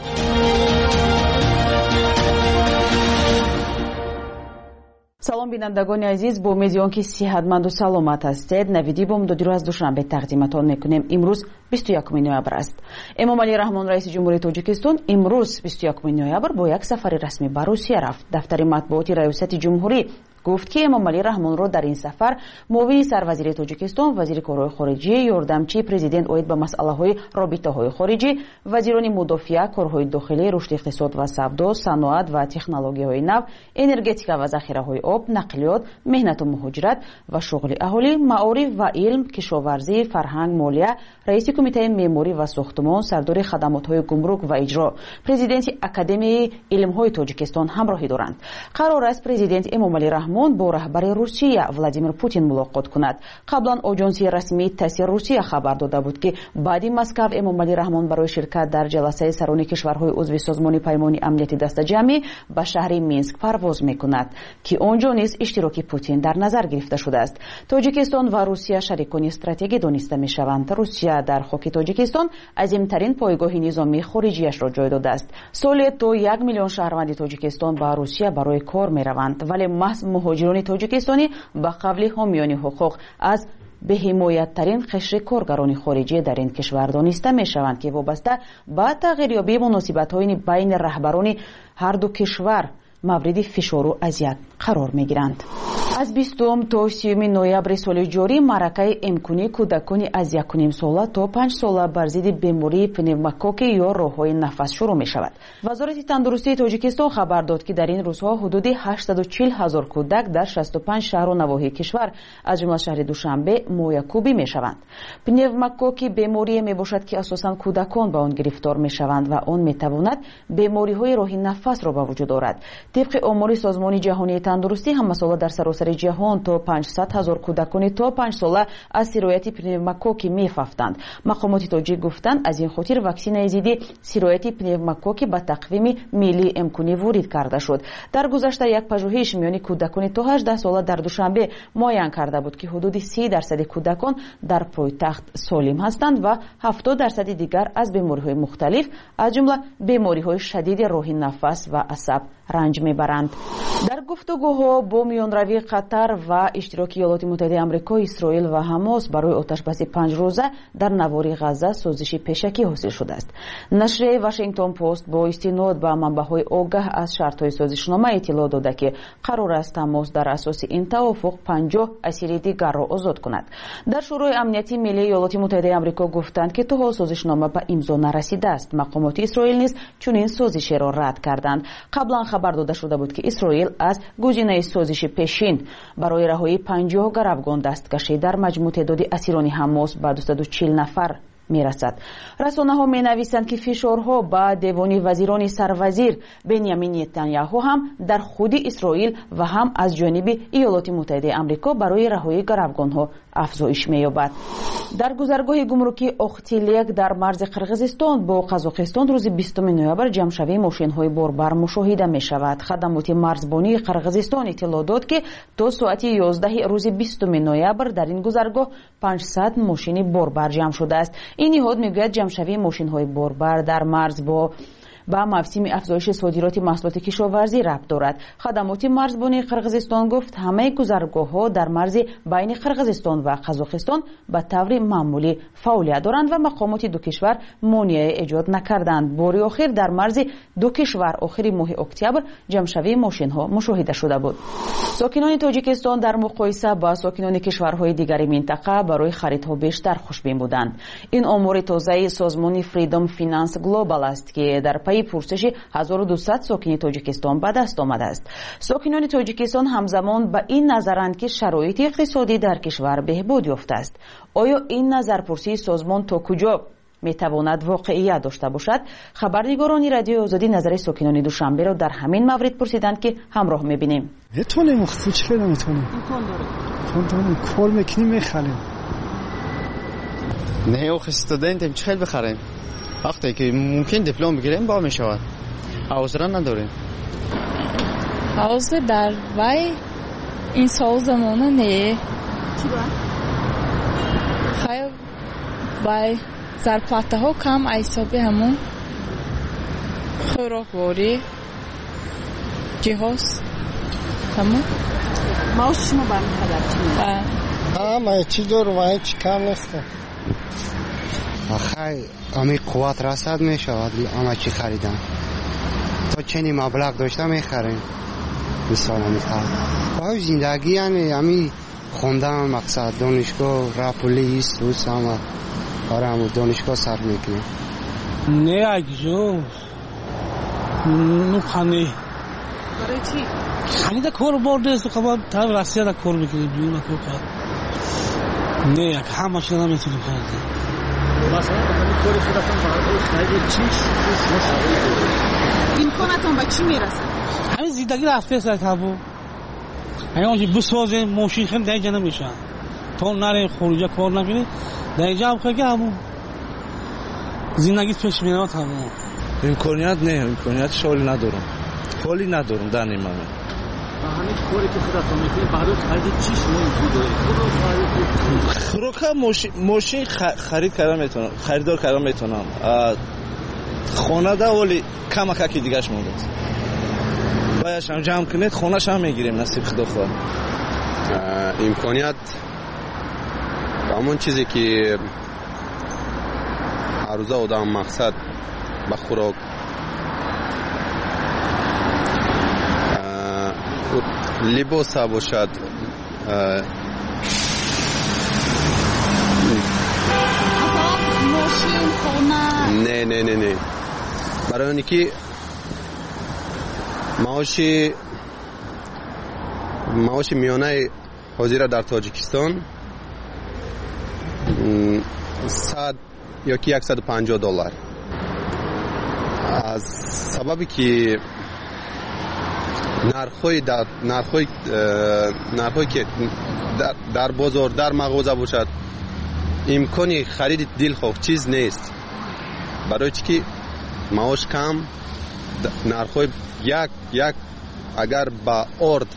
салом бинандагони азиз, бо умеди он ки сиҳатманду саломат ҳастед, навиди бо мудодиро аз душанбе тақдиматон мекунем. имрӯз бисту якуми ноябр аст. эмомалӣ раҳмон раиси ҷумҳурии тоҷикистон имрӯз бисту якуми ноябр бо як сафари расмӣ ба русия рафт. дафтари матбуоти раёсати ҷумҳурӣ гуфт ки эмомалӣ раҳмонро дар ин сафар муовини сарвазири тоҷикистон, вазири корҳои хориҷӣ, ёрдамчии президент оид ба масъалаҳои робитаҳои хориҷӣ, вазирони мудофиа, корҳои дохилӣ, рушди иқтисод ва савдо, саноат ва технологияҳои нав, энергетика ва захираҳои об, нақлиёт, меҳнату муҳоҷират ва шуғли аҳолӣ, маориф ва илм, кишоварзӣ, фарҳанг, молия, раиси кумитаи меъморӣ ва сохтмон, сардори хадамотҳои гумрук ва иҷро, президенти академияи илмҳои тоҷикистон ҳамроҳӣ доранд. қарор аст президент эмомалӣ раҳмон бо раҳбари Русия Владимир Путин мулоқот кунад. қаблан оҷонсии расмии ТАСС Русия хабар дода буд ки баъди Москав эмомалӣ раҳмон барои ширкат дар ҷаласаи сарони кишварҳои узви созмони паймони амнияти дастаҷамъӣ ба шаҳри Минск парвоз мекунад ки онҷо низ иштироки Путин дар назар гирифта шудааст. Тоҷикистон ва Русия шарикони стратегӣ дониста мешаванд. Русия дар хоки Тоҷикистон азимтарин пойгоҳи низомии хориҷиашро ҷой додааст. соле то як миллион шаҳрванди Тоҷикистон ба Русия барои кор мераванд, вале маҳз муҳоҷирони тоҷикистонӣ ба қавли ҳомиёни ҳуқуқ аз беҳимояттарин қишри коргарони хориҷӣ дар ин кишвар дониста мешаванд ки вобаста ба тағйирёбии муносибатҳои байни раҳбарони ҳарду кишвар мавриди фишору азият қарор мегиранд. аз бистум то сиюми ноябри соли ҷорӣ маъракаи эмкунии кӯдакони аз якуним сола то панҷ сола бар зидди бемории пневмококи ё роҳҳои нафас шурӯъ мешавад. вазорати тандурустии тоҷикистон хабар дод ки дар ин рӯзҳо ҳудуди ҳаштаду чил ҳазор кӯдак дар шасту панҷ шаҳру навоҳии кишвар аз ҷумла шаҳри душанбе моякӯбӣ мешаванд. пневмококи беморие мебошад ки асосан кӯдакон ба он гирифтор мешаванд ва он метавонад бемориҳои роҳи нафасро ба вуҷуд орад. طبق آمار سازمان جهانی تندرستی همساله در سراسر جهان تا پانصد هزار کودکان تا پنج ساله از سرایت پنوموکوک می‌افتند. مقامات تاجیک گفتند از این خاطر واکسن ضد سرایت پنوموکوک به تقویم ملی امکانی وارد کرده شد. در گذشته یک پژوهش میان کودکان تا هجده ساله در دوشنبه معاین کرده بود که حدود سی درصد کودکان در پایتخت سالم هستند و هفتاد درصد دیگر از بیماری‌های مختلف از جمله بیماری‌های شدید راهی نفس و عصب رنج میبرند. در گفتگوها با میانروی قطر و اشتراک ایالات متحده آمریکا، اسرائیل و حماس برای آتشبسی پنج روزه در نوار غزه سازش پیشکی حاصل شده است. نشریه واشنگتن پست با استناد به منبع‌های آگاه از شرط‌های سازشنامه اطلاع داده که قرار است حماس در اساس این توافق پنجاه اسیر دیگر را آزاد کند. در شورای امنیتی ملی ایالات متحده آمریکا گفتند که تا سازشنامه به امضا نرسیده است. مقامات اسرائیل نیز چنین سازشی را رد کردند. قبلا خبر داده شده بود که اسرائیل از گزینه سازش پیشین برای رهایی پنجاه گروگان دستکشی در مجموع تعداد اسیران حماس به دویست و چهل نفر میرسد. رسانه ها می نویسند که فشارها با دیوان وزیران سروزیر بنیامین نتانیاهو هم در خود اسرائیل و هم از جانب ایالات متحده آمریکا برای رهایی گروگان ها افزایش می یابد. در گذرگاه گمرکی اختیلیک در مرز قرقیزستان با قزاقستان روز بیستم نوامبر جمع‌شوی ماشین های باربر مشاهده می شود. خدمات مرزبانی قرقیزستان اطلاع داد که تا ساعت یازده روز بیستم نوامبر در این گذرگاه پانصد ماشین باربر جمع شده است. این نهاد میگوید جمع‌شوی ماشین های باربر در مرز با با موسم افزایش صادرات محصولات کشاورزی ربط دارد. خدمات مرزبانی قرقیزستان گفت همه گذرگاه‌ها در مرز بین قرقیزستان و قزاقستان به طور معمولی فعالیت دارند و مقامات دو کشور مانع ایجاد نکردند. بار آخر در مرز دو کشور آخر ماه اکتبر جمع‌شوی ماشین‌ها مشاهده شده بود. ساکنان تاجیکستان در مقایسه با ساکنان کشورهای دیگر منطقه برای خریدها بیشتر خوشبین بودند. این آمار تازه سازمان فریدم فینانس گلوبال است که در پی پرسش هزار و دویست ساکن تاجیکستان به دست آمده است. ساکنان تاجیکستان همزمان به این نظرند که شرایط اقتصادی در کشور بهبود یافته است. آیا این نظرپرسی سازمان تا کجا میتواند واقعیت داشته باشد؟ خبرنگاران رادیو آزادی نظر ساکنان دوشنبه را در همین مورد پرسیدند که همراه میبینیم. میتونیم مخصوص چه پیدا میتونیم؟ امکان داره. امکان داره. کار میکنیم میخریم. نه او استودنتیم چه خیلی بخریم. وقتی که ممکن دیپلم بگیریم با میشود. حوصله نداریم. حوصله در وای این سال زمانه نه. چی با؟ خیلی وای зарплата ها کم ایسابی همون خوراکواری جهاز همون معاش شما برمی‌خواد چی؟ همه چی دور وای چی کم نیست. آخه امی قوت رسد میشود اما چی خریدن تا چنی مبلغ داشته میخریم مثلا میخواد با زندگی یعنی امی خوندن مقصد دانشگاه را پلیس روز اما آره همون دانشگاه سر میکنیم نه اگجو نو خانه برای چی؟ خانه دا کار برده است و خب تا راستی دا کار میکنیم بیرون کار کرد نه یک همه شده نمیتونیم کرد مثلا همین کاری که رفتن برای خرید چیش امکاناتون به چی میرسه؟ همین زندگی رفته است تابو همین اونجا بسازه ماشین خیلی دیگه نمیشه تا نره خروجه کار نکنه دیگه هم خیلی همون زندگی پیش میره تمام. امکانیت نه امکانیت شغلی ندارم پولی ندارم در این moment. همین کاری که خودتون میکنید برای خرید چیش نمیتونید خوراک ماشین خرید کردم میتونم خریدار کردم میتونم خانه ده ولی کم ککی دیگهش مونده بایش هم جمع کنید خونهش هم میگیریم نصیب خدا خواهد. امکانیت همون چیزی که هر روزه آدم مقصد به خوراک لباس باشد ماشین خونه نه نه نه نه برای اونی که معاش معاش میانه حاضر در تاجیکستان صد یا که صد و پنجاه دلار از سببی که نرخ‌های در نرخ‌های نرخ‌هایی که در, در بازار در مغازه باشد امکانی خرید دلخواه چیز نیست برای چی که معاش کم نرخ‌های یک یک اگر با ارد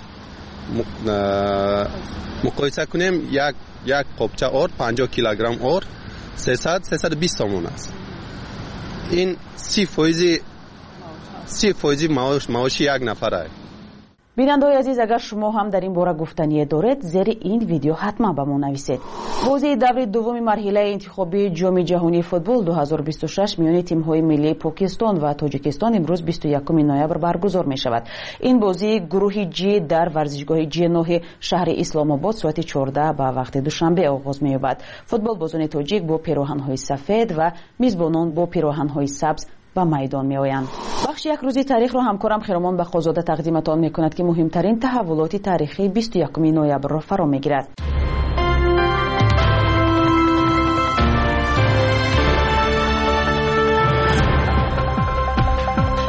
مقایسه کنیم یک یک قبچه ارد پنجاه کیلوگرم ارد سیصد سیصد و بیست تومان است. این سی فایزی سی فایزی معاش معاش یک نفره. بیننده‌های عزیز اگر شما هم در این باره گفتنی دارید زیر این ویدیو حتما به ما نویسید. بازی دور دوم مرحله انتخابی جام جهانی فوتبال دو هزار و بیست و شش میان تیم‌های ملی پاکستان و تاجیکستان امروز بیست و یکم نوامبر برگزار می‌شود. این بازی گروه جی در ورزشگاه جی نه شهر اسلام آباد ساعت چهارده به وقت دوشنبه آغاز می‌یابد. فوتبال بازان تاجیک با پیراهن‌های سفید و میزبانان با پیراهن‌های سبز به میدان می آیند. بخش یک روزی تاریخ را همکارم خیرمان بخوزاده تقدیمتان می کند که مهمترین تحولات تاریخی بیست و یکم نوامبر را فرا می گیرد.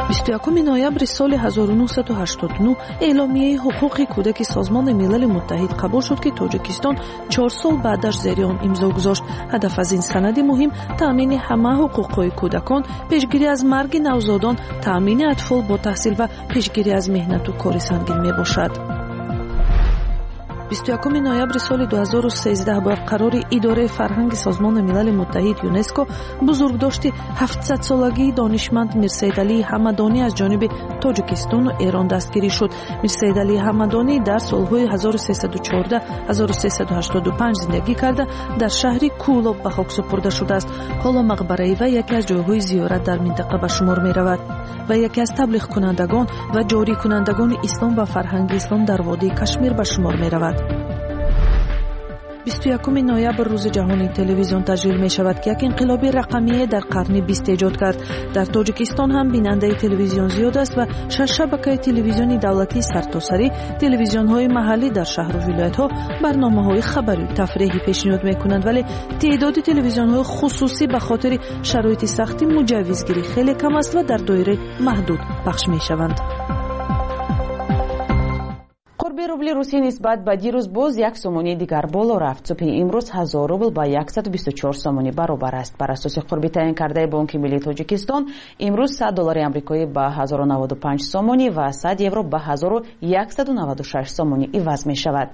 بیست و یکم نوامبر سال هزار و نهصد و هشتاد و نه اعلامیه حقوق کودک سازمان ملل متحد قبول شد که تاجیکستان چهار سال بعدش زیر آن امضا گذاشت. هدف از این سند مهم تامین همه حقوق کودکان، پیشگیری از مرگ نوزادان، تامین اطفال با تحصیل و پیشگیری از مهنت و کار سنگین می باشد. بیست و یکم نوامبر سال دو هزار و سیزده با قرار اداره فرهنگ سازمان ملل متحد یونسکو بزرگداشت هفتصد سالگی دانشمند میرسیدعلی همدانی از جانب تاجیکستان و ایران دستگیری شد. میرسیدعلی همدانی در سالهای هزار و سیصد و چهارده تا هزار و سیصد و هشتاد و پنج زندگی کرده در شهر کولوب به خاک سپرده شده است. حالا مقبره و یکی از جایهای زیارت در منطقه به شمار می رود و یکی از تبلیغ کنندگان و جاری کنندگان اسلام و فرهنگ اسلام در وادی کشمیر به شمار می رود. بیست و یکم نوامبر روز جهانی تلویزیون تجلیل می شود که یک انقلاب رقمی در قرن بیست ایجاد کرد. در تاجیکستان هم بیننده تلویزیون زیاد است و شش شبکه تلویزیونی دولتی سرتاسری، تلویزیون های محلی در شهر و ولایت ها برنامه های خبری و تفریحی پیشنهاد می کنند، ولی تعداد تلویزیون های خصوصی به خاطر شرایط سختی مجوزگیری خیلی کم است و در دایره محدود پخش می شوند. قرب روبل روسی نسبت به دیروز باز یک سومونی دیگر بالا رفت. صبح امروز هزار روبل با صد و بیست و چهار سومونی برابر است. بر اساس قربی تعیین کرده بانک ملی تاجیکستان امروز صد دلار آمریکایی به هزار و نود و پنج سومونی و صد یورو به هزار و صد و نود و شش سومونی عوض می شود.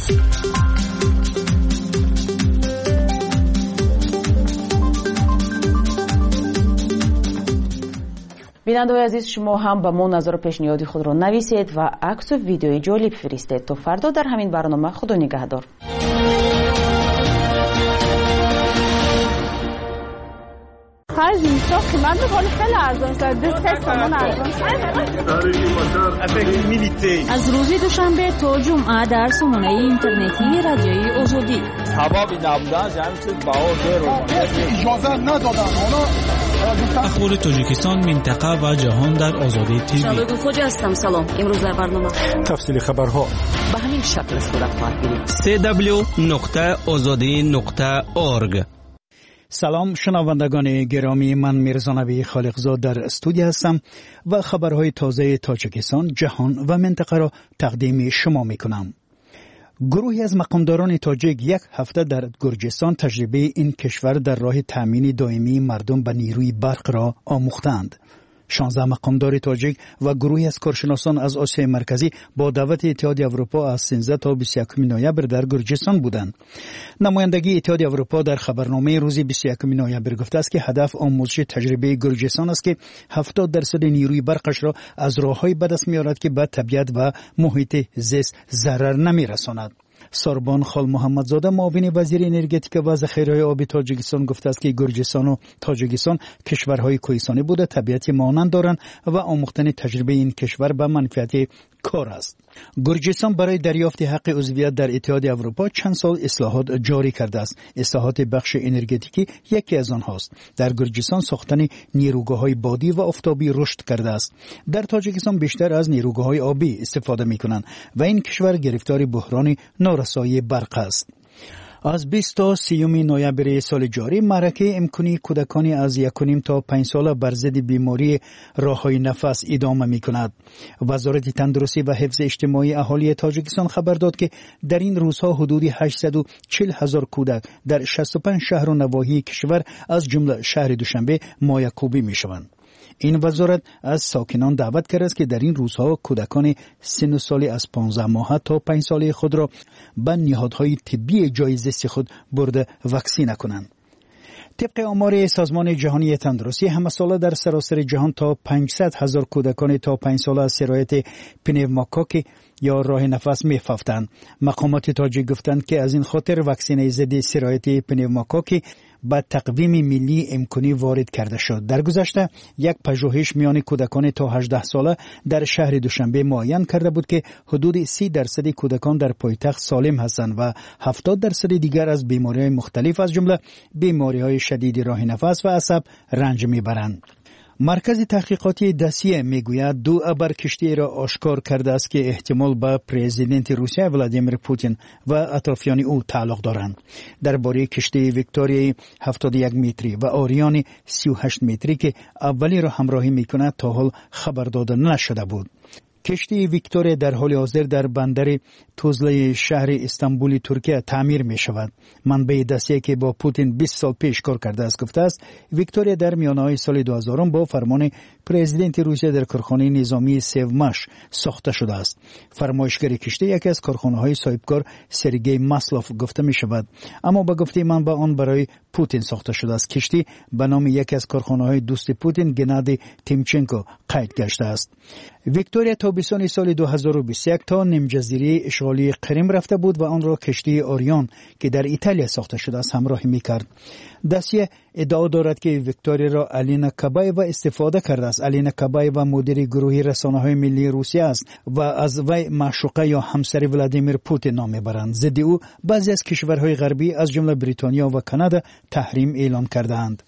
بیننده‌های عزیز، شما هم با ما نظر و پیشنهاد خود را نویسید و عکس و ویدیوی جالب فرستید. تا فردا در همین برنامه خدا نگهدار. خرج میشه قیمت خیلی خیلی ارزان شد. دست سامان ارزان شد. از روز دوشنبه تا جمعه در سامانه اینترنتی رادیوی آزادی. سببی نبودن جمعیت باور رو اجازه ندادن. اخبار تاجیکستان، منطقه و جهان در آزادی تیوی. شبگون خوجه هستم. سلام. امروز در برنامه تفصیل خبرها به همین شکل صورت خواهد گرفت. دبلیو دبلیو دبلیو نقطه آزادی نقطه اورگ. سلام شنوندگان گرامی، من میرزا خالقزاد در استودیو هستم و خبرهای تازه تاجیکستان، جهان و منطقه را تقدیم شما میکنم. گروهی از مقامداران تاجیک یک هفته در گرجستان تجربه این کشور در راه تامین دائمی مردم به نیروی برق را آموختند. شانزده مقامدار تاجیک و گروهی از کارشناسان از آسیای مرکزی با دعوت اتحادیه اروپا از سیزده تا بیست و یک نوامبر در گرجستان بودند. نمایندگی اتحادیه اروپا در خبرنامه روز بیست و یک نوامبر گفته است که هدف آموزش تجربه گرجستان است که هفتاد درصد نیروی برقش را از راه‌های به دست می‌آورد که به طبیعت و محیط زیست ضرر نمی‌رساند. ساربان خال محمدزاده معاون وزیر انرژتیک و ذخیره آبی تاجیکستان گفته است که گرجستان و تاجیکستان کشورهای کوهستانی بوده، طبیعت مانند دارند و آموختن تجربه این کشور به منفعت کار است. گرجستان برای دریافت حق عضویت در اتحادیه اروپا چند سال اصلاحات جاری کرده است. اصلاحات بخش انرژتیکی یکی از آنهاست. در گرجستان ساختن نیروگاه‌های بادی و آفتابی رشد کرده است. در تاجیکستان بیشتر از نیروگاه‌های آبی استفاده می‌کنند و این کشور گرفتار بحران نارسایی برق است. از بیست تا سی نوامبر سال جاری معرکه امکانی کودکانی از یک و نیم تا پنج ساله بر ضد بیماری راه‌های نفس ادامه می‌کند. وزارت تندرستی و حفظ اجتماعی اهالی تاجیکستان خبر داد که در این روزها حدود هشتصد و چهل هزار کودک در شصت و پنج شهر و نواحی کشور از جمله شهر دوشنبه مایع‌کوبی می‌شوند. این وزارت از ساکنان دعوت کرده است که در این روزها کودکان سن و سالی از پانزده ماه تا پنج ساله خود را به نهادهای طبی جایزه خود برده واکسینه کنند. طبق آمار سازمان جهانی تندرستی همه ساله در سراسر جهان تا پانصد هزار کودکان تا پنج ساله از سرایت پنوموکوک یا راه نفس می‌افتند. مقامات تاجیک گفتند که از این خاطر واکسن ضد سرایت پنوموکوک با تقویم ملی امکانی وارد کرده شد. در گذشته یک پژوهش میان کودکان تا هجده ساله در شهر دوشنبه معین کرده بود که حدود سی درصد کودکان در پایتخت سالم هستند و هفتاد درصد دیگر از بیماری‌های مختلف از جمله بیماری‌های شدید راه نفس و عصب رنج میبرند. مرکز تحقیقاتی دسیه میگوید دو ابر کشتی را آشکار کرده است که احتمال به پرزیدنت روسیه ولادیمیر پوتین و اطرافیان او تعلق دارند. درباره کشتی ویکتوریا هفتاد و یک متری و آریان سی و هشت متری که اولی را همراهی میکند تا حال خبر داده نشده بود. کشتی ویکتوریا در حال حاضر در بندر توزله شهر استانبول ترکیه تعمیر می شود. منبع دسیه که با پوتین بیست سال پیش کار کرده است گفته است ویکتوریا در میانه‌های سال دو هزار با فرمان پرزیدنت روسیه در کارخانه نظامی سیومش ساخته شده است. فرمایشگر کشتی یکی از کارخانه‌های صاحبکار سرگئی ماسلوف گفته می شود، اما با گفته منبع آن برای پوتین ساخته شده است. کشتی به نام یکی از کارخانه‌های دوست پوتین گنادی تیمچنکو قید گشته است. ویکتوریا تابستان سال دو هزار و بیست و یک تا نیم جزیره اشغالی قریم رفته بود و آن را کشتی آریان که در ایتالیا ساخته شده است همراهی می‌کرد. دسیه ادعا دارد که ویکتوریا را الینا کابایوا استفاده کرده است. الینا کابایوا مدیر گروه رسانه‌های ملی روسیه است و از وی معشوقه یا همسر ولادیمیر پوتین نام می‌برند. ضد او بعضی از کشورهای غربی از جمله بریتانیا و کانادا تحریم اعلام کرده‌اند.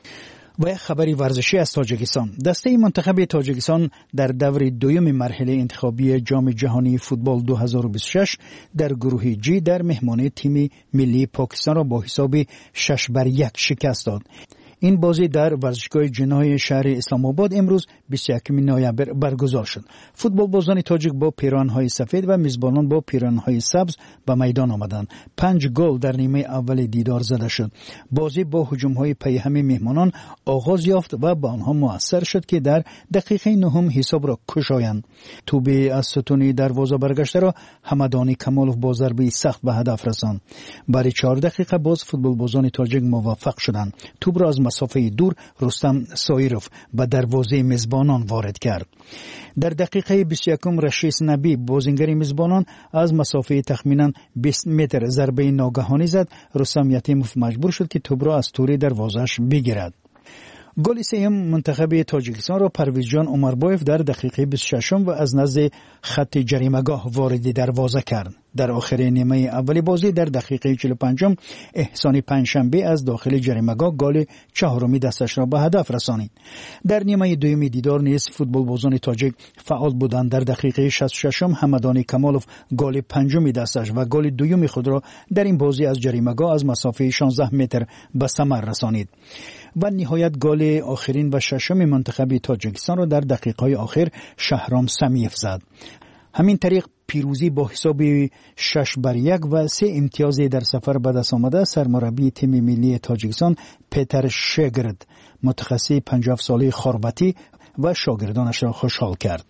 و یک خبری ورزشی از تاجیکستان. دسته منتخب تاجیکستان در دور دوم مرحله انتخابی جام جهانی فوتبال دو هزار و بیست و شش در گروه جی در مهمانی تیم ملی پاکستان را با حساب شش بر یک شکست داد. این بازی در ورزشگاه جنای شهر اسلام آباد امروز بیست و یکم نوامبر برگزار شد. فوتبال بازان تاجیک با پیراهن‌های سفید و میزبانان با پیراهن‌های سبز به میدان آمدند. پنج گل در نیمه اول دیدار زده شد. بازی با هجوم‌های پیهم میهمانان آغاز یافت و به آنها موثر شد که در دقیقه نهم حساب را کشایند. توپ از ستون دروازه برگشته را حمدانی کمالوف با ضربه سخت به هدف رساند. برای چهار دقیقه باز فوتبال بازان تاجیک موفق شدند. توپ را از مسافه دور رستم سایروف به دروازه میزبانان وارد کرد. در دقیقه بیست و یکم رشیس نبی بازیگر میزبانان از مسافه تخمینا بیست متر ضربه ناگهانی زد. رستم یتیموف مجبور شد که توپ را از توری دروازه‌اش بگیرد. گل سوم منتخب تاجیکستان را پرویز جان عمربایف در دقیقه بیست و ششم و از نزد خط جریمه‌گاه وارد دروازه کرد. در آخر نیمه اولی بازی در دقیقه چهل و پنجم احسان پنجشنبه از داخل جریمه‌گاه گل چهارمی دستش را به هدف رسانید. در نیمه دوم دیدار نیز فوتبال بازان تاجیک فعال بودند. در دقیقه شصت و ششم حمدانی کمالوف گل پنجمی دستش و گل دوم خود را در این بازی از جریمه‌گاه از مسافه شانزده متر به ثمر رسانید. و نهایت گل آخرین و ششم منتخب تاجیکستان را در دقیقه‌های آخر شهرام سمیف زد. همین طریق پیروزی با حساب شش بر یک و سه امتیاز در سفر به دست آمده سرمربی تیم ملی تاجیکستان پیتر شگرد متخصص پنجاه ساله خاربتی و شاگردانش را خوشحال کرد.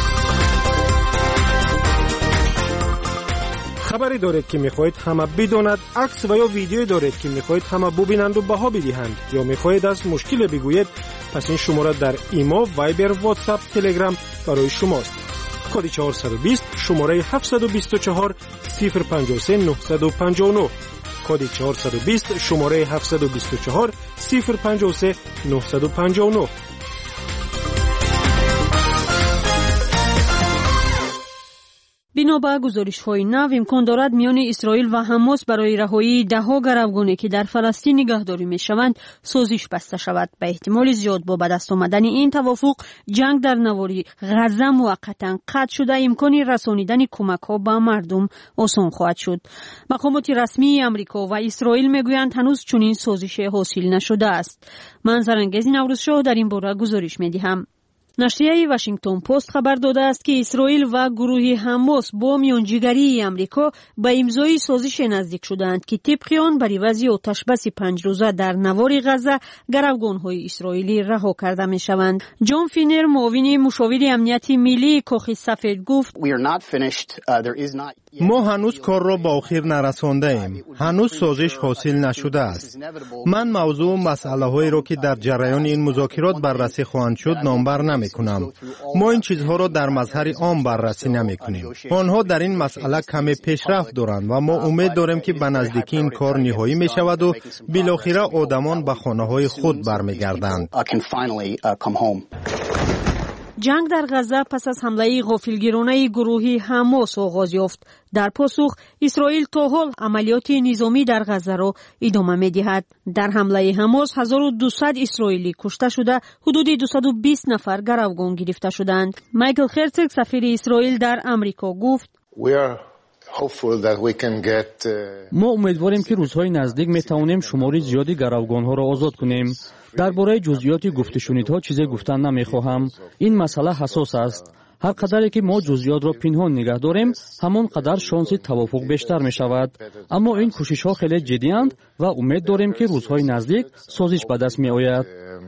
خبری دارید که میخواهید همه بداند، عکس و یا ویدیویی دارید که میخواهید همه ببینند و بها بدهند یا میخواهید از مشکل بگویید، پس این شماره در ایمو، وایبر، واتساپ، تلگرام برای شماست. کد چهارصد و بیست شماره هفتصد و بیست و چهار صفر پنجاه و سه نهصد و پنجاه و نه. کد چهارصد و بیست شماره هفتصد و بیست و چهار صفر پنجاه و سه نهصد و پنجاه و نه. بنا به گزارش‌های نو امکان دارد میان اسرائیل و حماس برای رهایی ده‌ها گروگانی که در فلسطین نگهداری می‌شوند سازش بسته شود. به احتمال زیاد با به دست آمدن این توافق جنگ در نوار غزه موقتا قطع شده امکان رسانیدن کمک‌ها به مردم آسان خواهد شد. مقامات رسمی آمریکا و اسرائیل میگویند هنوز چنین سازشی حاصل نشده است. منظرانگیز نوروزشاه در این باره گزارش می‌دهم. نشریه واشنگتن پست خبر داده است که اسرائیل و گروه حماس با میانجیگری آمریکا به امضای سازش نزدیک شدند که طبق آن بر عوض آتش‌بس پنج روزه در نوار غزه گروگان‌های اسرائیلی رها کرده می‌شوند. جان فینر معاون مشاور امنیت ملی کاخ سفید گفت ما هنوز کار را به آخر نرسانده ایم. هنوز سازش حاصل نشده است. من موضوع مسئله هایی را که در جریان این مذاکرات بررسی خواهند شد نامبر نمی کنم. ما این چیزها را در مظهر عام بررسی نمی کنیم. آنها در این مسئله کمی پیشرفت دارند و ما امید داریم که به نزدیکی این کار نهایی می شود و بالاخره آدمان به خانه های خود برمیگردند. جنگ در غزه پس از حمله غافلگیرانه گروهی حماس آغاز یافت. در پاسخ اسرائیل تا حال عملیات نظامی در غزه را ادامه می‌دهد. در حمله حماس هزار و دویست اسرائیلی کشته شده، حدود دویست و بیست نفر گروگان گرفته شدند. مایکل هرتزگ سفیر اسرائیل در امریکا گفت: ما امیدواریم که روزهای نزدیک میتوانیم شماری زیادی گروگانها را آزاد کنیم. درباره جزئیات گفتشنیدها چیزی گفتن نمیخواهم. این مسئله حساس است. هر قدری که ما جزئیات را پنهان نگه داریم، همان قدر شانس توافق بیشتر می شود. اما این کوشش ها خیلی جدی اند و امید داریم که روزهای نزدیک سازش به دست می آید.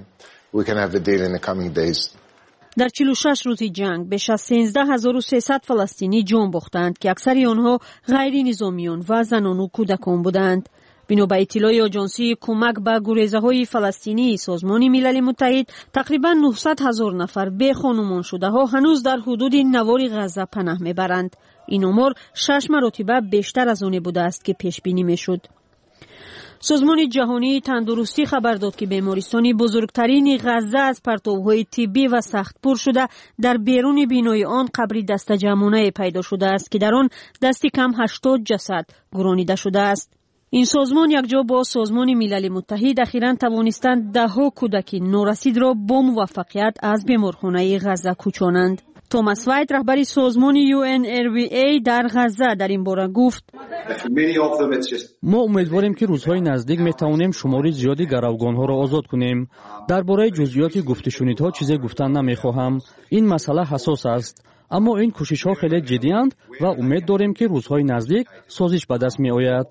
در چهل و شش روز جنگ بیش از سیزده هزار و سیصد فلسطینی جان باختند که اکثر آنها غیر نظامیان و زنان و کودکان بودند. بنا به اطلاع آژانسی کمک به گریزه‌های فلسطینی سازمان ملل متحد، تقریبا نهصد هزار نفر بی خانمان شده ها هنوز در حدود نوار غزه پناه میبرند. این آمار شش مرتبه بیشتر از آن بوده است که پیش بینی میشد. سازمان جهانی تندرستی خبر داد که بیمارستان بزرگترین غزه از پرتوهای طبی و سخت پر شده در بیرون بینای آن قبری دست جمعانه پیدا شده است که در آن دستی کم هشتاد جسد گرانیده شده است. این سازمان یکجا با سازمان ملل متحد اخیراً توانستند ده ها کودک نورسید را با موفقیت از بیمارخانه غزه کوچانند. توماس وایت رهبر سازمان یو ان ار وی ای در غزه در این باره گفت: ما امیدواریم که روزهای نزدیک میتوانیم شماری زیادی گروگانها را آزاد کنیم. درباره جزئیات گفتشنیدها چیزی گفتن نمیخواهم. این مسئله حساس است. اما این کوشش ها خیلی جدی اند و امید داریم که روزهای نزدیک سازش به دست می آید.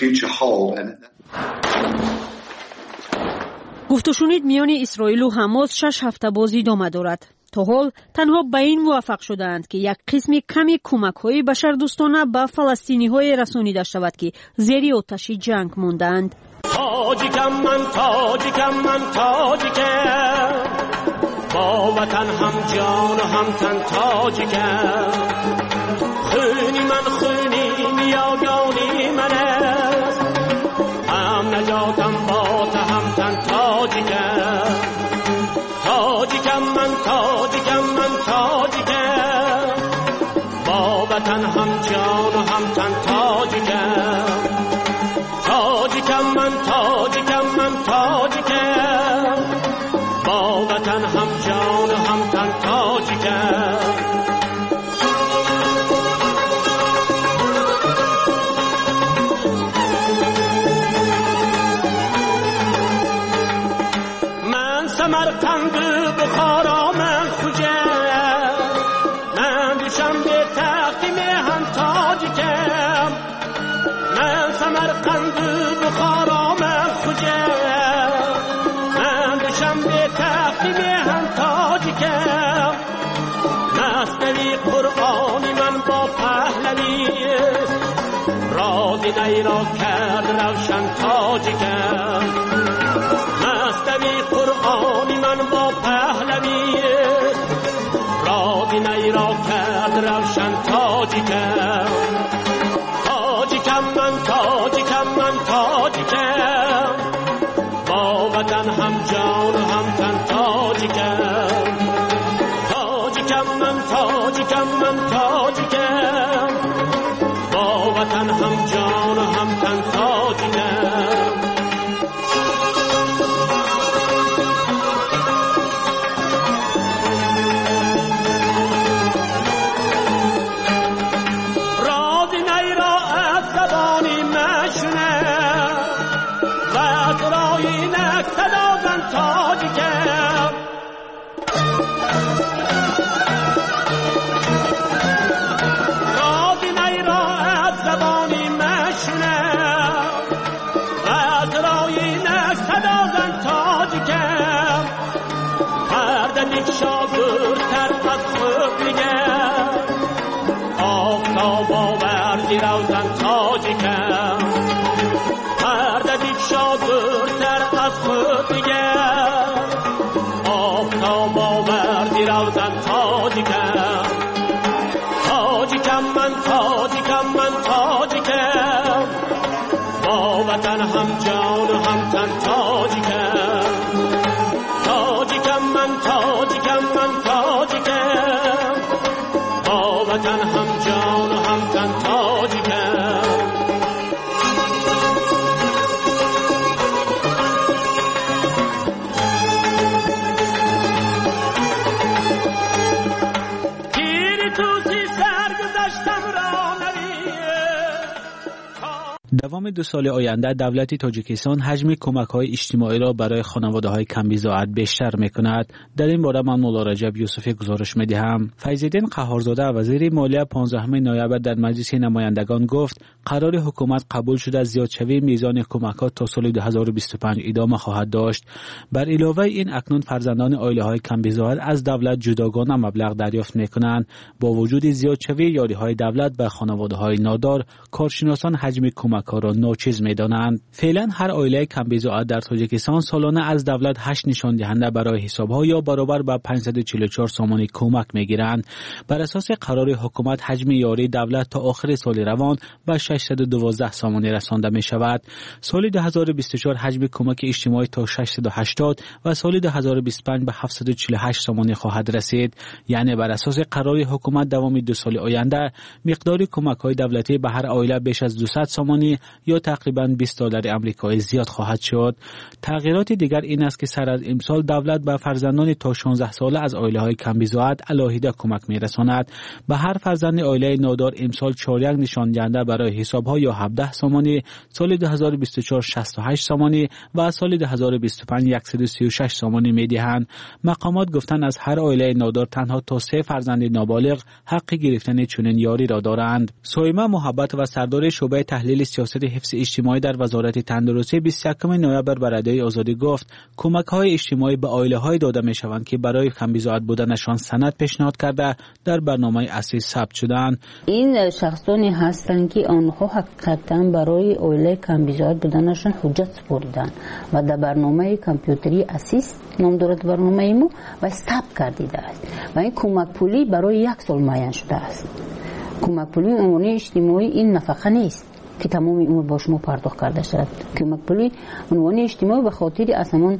گفت و شنید میان اسرائیل و حماس شش هفته بازی ادامه دارد. تا حال تنها به این موفق شدند که یک قسم کمی کمک های بشردوستانه به فلسطینی های رسانیده شود که زیر آتش جنگ ماندند. تاجیکم من تاجیکم من تاجیکم، با وطن هم جان و هم تن تاجیکم. خونی من خونی میاگانی من است، هم نجاتم با تا هم تن تاجیکم. تاجیکم من تاجیکم من تاجیکم، با وطن هم جان و هم تن تاجیکم. تاجیکم من تاجیکم من تاجیکم، با وطن هم جان و هم تن تاجیکم. من سمرقند بخارا من خوجم، من دوشم به تخت میهن تاجیکم. من سمرقند بخارا من خوجم، من دوشم به تخت میهن تاجیکم. مصنوی قرآنی من با پهلوی، رازی نیرا کرد روشن تاجیکم. مصنوی قرآنی من با پهلوی، رازی نیرا کرد روشن تاجیکم. تاجیکم من تاجیکم من تاجیکم، با وطن هم جان و هم تن تاجیکم. تاجیکم من تاجیکم من تاجیکم، با وطن هم جان و هم تن تاجیکم. تاجیکم رازی نیرا از زبانی مشنم، و از رای نک صدا زن تاجیکم. هر دلیک شاگردتر از خود میگم، آفتاب آور زیر روزن تاجیکم. هر دلیک شاگردتر از خود میگم، آفتاب آور زیر روزن تاجیکم. تاجیکم من تاجیکم من تاجیکم، با وطن هم جان و هم تن تاجیکم. تاجیکم من تاجیکم من تاجیکم، وطن هم جان و هم تن تاجیکم دوام دو سال آینده دولت تاجیکستان حجم کمک‌های اجتماعی را برای خانواده‌های کم‌بضاعت بیشتر می‌کند. در این باره من مولا رجب یوسفی گزارش می‌دهم. فیض‌الدین قهارزاده وزیر مالیه پانزدهم نوامبر در مجلس نمایندگان گفت قرار حکومت قبول شده زیادشوی میزان کمک‌ها تا سال دو هزار و بیست و پنج ادامه خواهد داشت. بر علاوه این اکنون فرزندان عائله‌های کم‌بضاعت از دولت جداگانه مبلغ دریافت می‌کنند. با وجود زیادشوی یاری‌های دولت به خانواده‌های نادار، کارشناسان حجم کمک ها را ناچیز می‌دانند. فعلا هر عائله کم‌بضاعت در تاجیکستان سالانه از دولت هشت نشان دهنده برای حساب‌ها یا برابر به پانصد و چهل و چهار سامانی کمک می‌گیرند. بر اساس قرار حکومت حجم یاری دولت تا آخر سال روان به ششصد و دوازده سامانی رسانده می‌شود. سال دو هزار و بیست و چهار حجم کمک اجتماعی تا ششصد و هشتاد و سال دو هزار و بیست و پنج به هفتصد و چهل و هشت سامانی خواهد رسید. یعنی بر اساس قرار حکومت دوام دو سال آینده مقدار کمک‌های دولتی به هر عائله بیش از دویست سامانی یا تقریباً بیست دلار آمریکایی زیاد خواهد شد. تغییرات دیگر این است که سر از امسال دولت به فرزندان تا شانزده ساله از عائله‌های کم‌بضاعت علاهیده کمک می‌رساند. به هر فرزند عائله نادار امسال چهار یک نشان دهنده برای حساب‌ها یا هفده سامانی، سال دو هزار و بیست و چهار شصت و هشت سامانی و سال دو هزار و بیست و پنج صد و سی و شش سامانی می‌دهند. مقامات گفتند از هر عائله نادار تنها تا سه فرزند نابالغ حق گرفتن چنین یاری را دارند. سویمه محبت و سردار شعبه تحلیل سیاست حفظ اجتماعی در وزارت تندرستی بیست و یکم نوامبر به رادیوی آزادی گفت کمک‌های اجتماعی به عائله‌های داده می‌شوند که برای کم‌بضاعت بودنشان سند پیشنهاد کرده در برنامه اصلی ثبت شدند. این شخصانی هستند که آنها حقیقتاً برای عائله کم‌بضاعت بودنشان حجت سپردند و در برنامه کامپیوتری اسیس نام دارد برنامه ما و ثبت کردیده است و این کمک پولی برای یک سال معین شده است. کمک پولی عمومی اجتماعی این نفقه نیست که تمام عمر با شما پرداخت کرده شد. کمک پولی عنوان اجتماعی به خاطر اصلا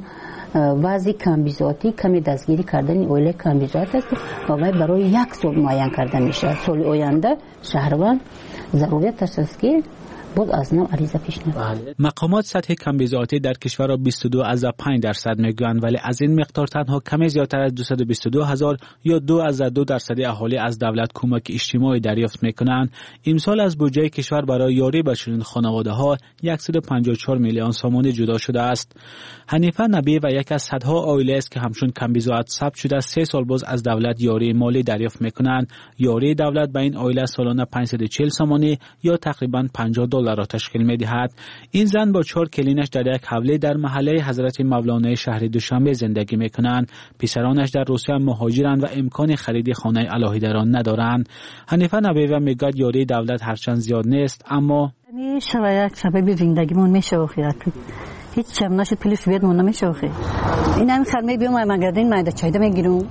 وضع کم‌بضاعتی کمی دستگیری کردن عائله کم‌بضاعت است و برای یک سال معین کرده میشه. سال آینده شهروند ضرورت است که باز از نو عریضه پیش نمیاد. مقامات سطح کم‌بضاعتی در کشور را بیست و دو اضافه پنج درصد میگویند، ولی از این مقدار تنها کمی زیادتر از دویست و بیست و دو هزار یا دو اضافه دو درصد اهالی از دولت کمک اجتماعی دریافت میکنند. امسال از بودجه کشور برای یاری به چنین خانواده‌ها صد و پنجاه و چهار میلیون سامانی جدا شده است. حنیفه نبی و یک از صدها عائله است که همچون کم‌بضاعت ثبت شده سه سال باز از دولت یاری مالی دریافت میکنند. یاری دولت به این عائله سالانه پانصد و چهل سامانی یا تقریباً پنجاه دلار را تشکیل می‌دهد. این زن با چهار کلینش در یک حوله در محله حضرت مولانا شهر دوشنبه زندگی می‌کنند. پسرانش در روسیه مهاجرند و امکان خرید خانه علاهیده را ندارند. حنیفه نبیوه میگوید یاری دولت هرچند زیاد نیست اما میشه و یک شبه زندگیمون میشه اخیرت هیچ چم نشد پلیس بیاد مون نمیشه اخیر این هم خرمه بیام امگردین مایده چایده میگیرم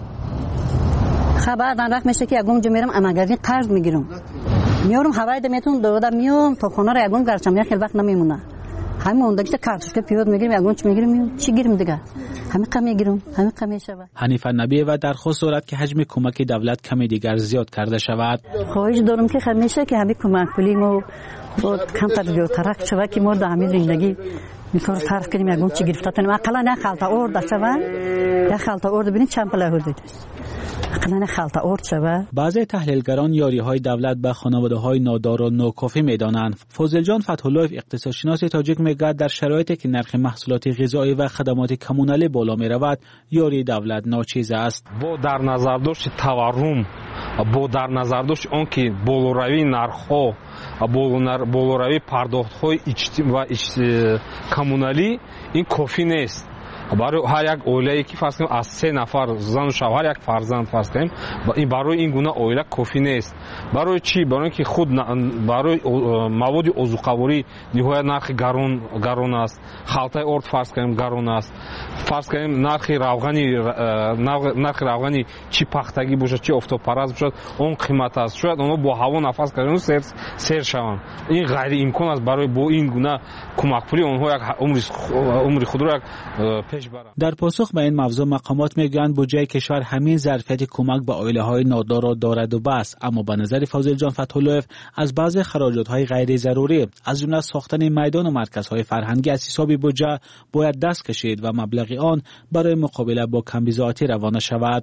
خبر دن رخ میشه که یگم جو میرم امگردین قرض میگیرم میارم هوای دمیتون دودا میام تا خونه را یگم گرچم یا خیلی وقت نمیمونه همین اونجا کارتش که پیوت میگیرم یگم چی میگیرم چی گیرم دیگه همین کم میگیرم همین کم میشه. حنیفه نبی و درخواست دارد که حجم کمک دولت کمی دیگر زیاد کرده شود. خواهش دارم که همیشه که همین کمک پولی ما کم تر زیادتر شود که ما در همین زندگی میخوام طرف کنیم یگم چی گرفته تنم اقلا نه خالتا اورد شود یا خالتا اورد ببینید چند پله هردید اقلا خالتا اورد شود. بعضی تحلیلگران یاری‌های دولت به خانواده‌های نادار و ناکافی می‌دانند. فاضل جان فتح‌الله اقتصادشناس تاجیک میگوید در شرایطی که نرخ محصولات غذایی و خدمات کمونالی بالا می‌رود یاری دولت ناچیز است. با در نظر داشت تورم با در نظر داشت آن که بالوروی نرخ‌ها بالوروی پرداخت‌های اجتماعی و کمونالی این کافی نیست. برای هر یک عائله که فرض کنیم از سه نفر زن و شوهر یک فرزند فرض کنیم این برای این گونه عائله کافی نیست. برای چی؟ برای اینکه خود برای مواد عضوقواری نهایت نرخ گران گران است. خالتای ارد فرض کنیم گران است. فرض کنیم نرخ روغنی نرخ روغنی چی پختگی باشه چی آفتاب پرست باشه اون قیمت است. شاید اونها با هوا نفس کردن سر سر شوند. این غیر امکان است برای با این گونه کمک پولی اونها یک عمر عمر خود را یک در پاسخ به این موضوع مقامات میگویند بودجه کشور همین ظرفیت کمک به عائله‌های نادار را دارد و بس، اما به نظر فاضل جان فتح‌الله از بعضی خراجات‌های غیر ضروری از جمله ساختن میدان و مرکزهای فرهنگی از حساب بودجه باید دست کشید و مبلغ آن برای مقابله با کمبیزاتی روانه شود.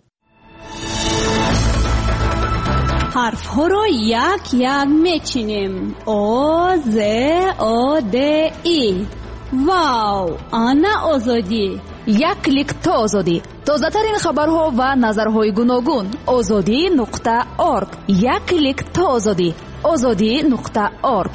حرف ها را یک یک میچینیم. او ز او د ای. واو، آنا آزادی. یک کلیک تا آزادی. تازه ترین خبرها و نظرهای گوناگون. آزادی نقطه اورگ. یک کلیک تا آزادی. آزادی نقطه اورگ.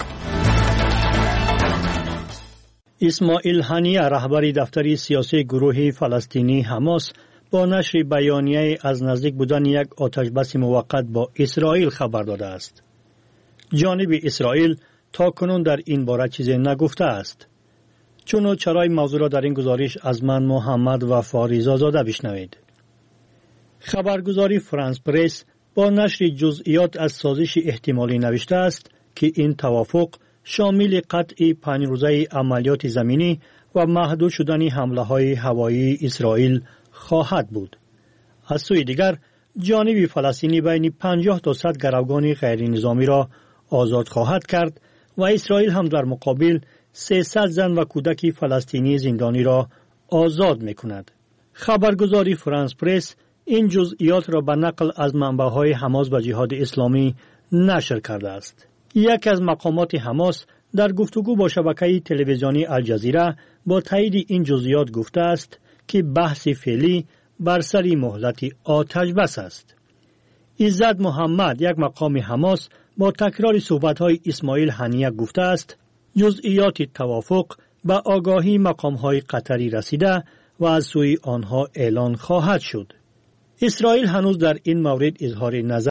اسماعیل هنیه رهبر دفتر سیاسی گروه فلسطینی حماس با نشر بیانیه از نزدیک بودن یک آتشبس موقت با اسرائیل خبر داده است. جانب اسرائیل تا کنون در این باره چیزی نگفته است. چون چرای موضوع را در این گزارش از من محمد و فاریزا زاده بشنوید. خبرگزاری فرانس پرس با نشر جزئیات از سازش احتمالی نوشته است که این توافق شامل قطع پنج روزه عملیات زمینی و محدود شدن حمله های هوایی اسرائیل خواهد بود. از سوی دیگر جانب فلسطینی بین پنجاه تا صد گروگان غیر نظامی را آزاد خواهد کرد و اسرائیل هم در مقابل سیصد زن و کودک فلسطینی زندانی را آزاد می کند. خبرگزاری فرانس پرس این جزئیات را به نقل از منبع‌های حماس و جهاد اسلامی نشر کرده است. یک از مقامات حماس در گفتگو با شبکه تلویزیونی الجزیره با تایید این جزئیات گفته است که بحث فعلی بر سر مهلت آتش بس است. عزت محمد یک مقام حماس با تکرار صحبت‌های اسماعیل هنیه گفته است جزئیات توافق به آگاهی مقام‌های قطری رسیده و از سوی آنها اعلان خواهد شد. اسرائیل هنوز در این مورد اظهار نظر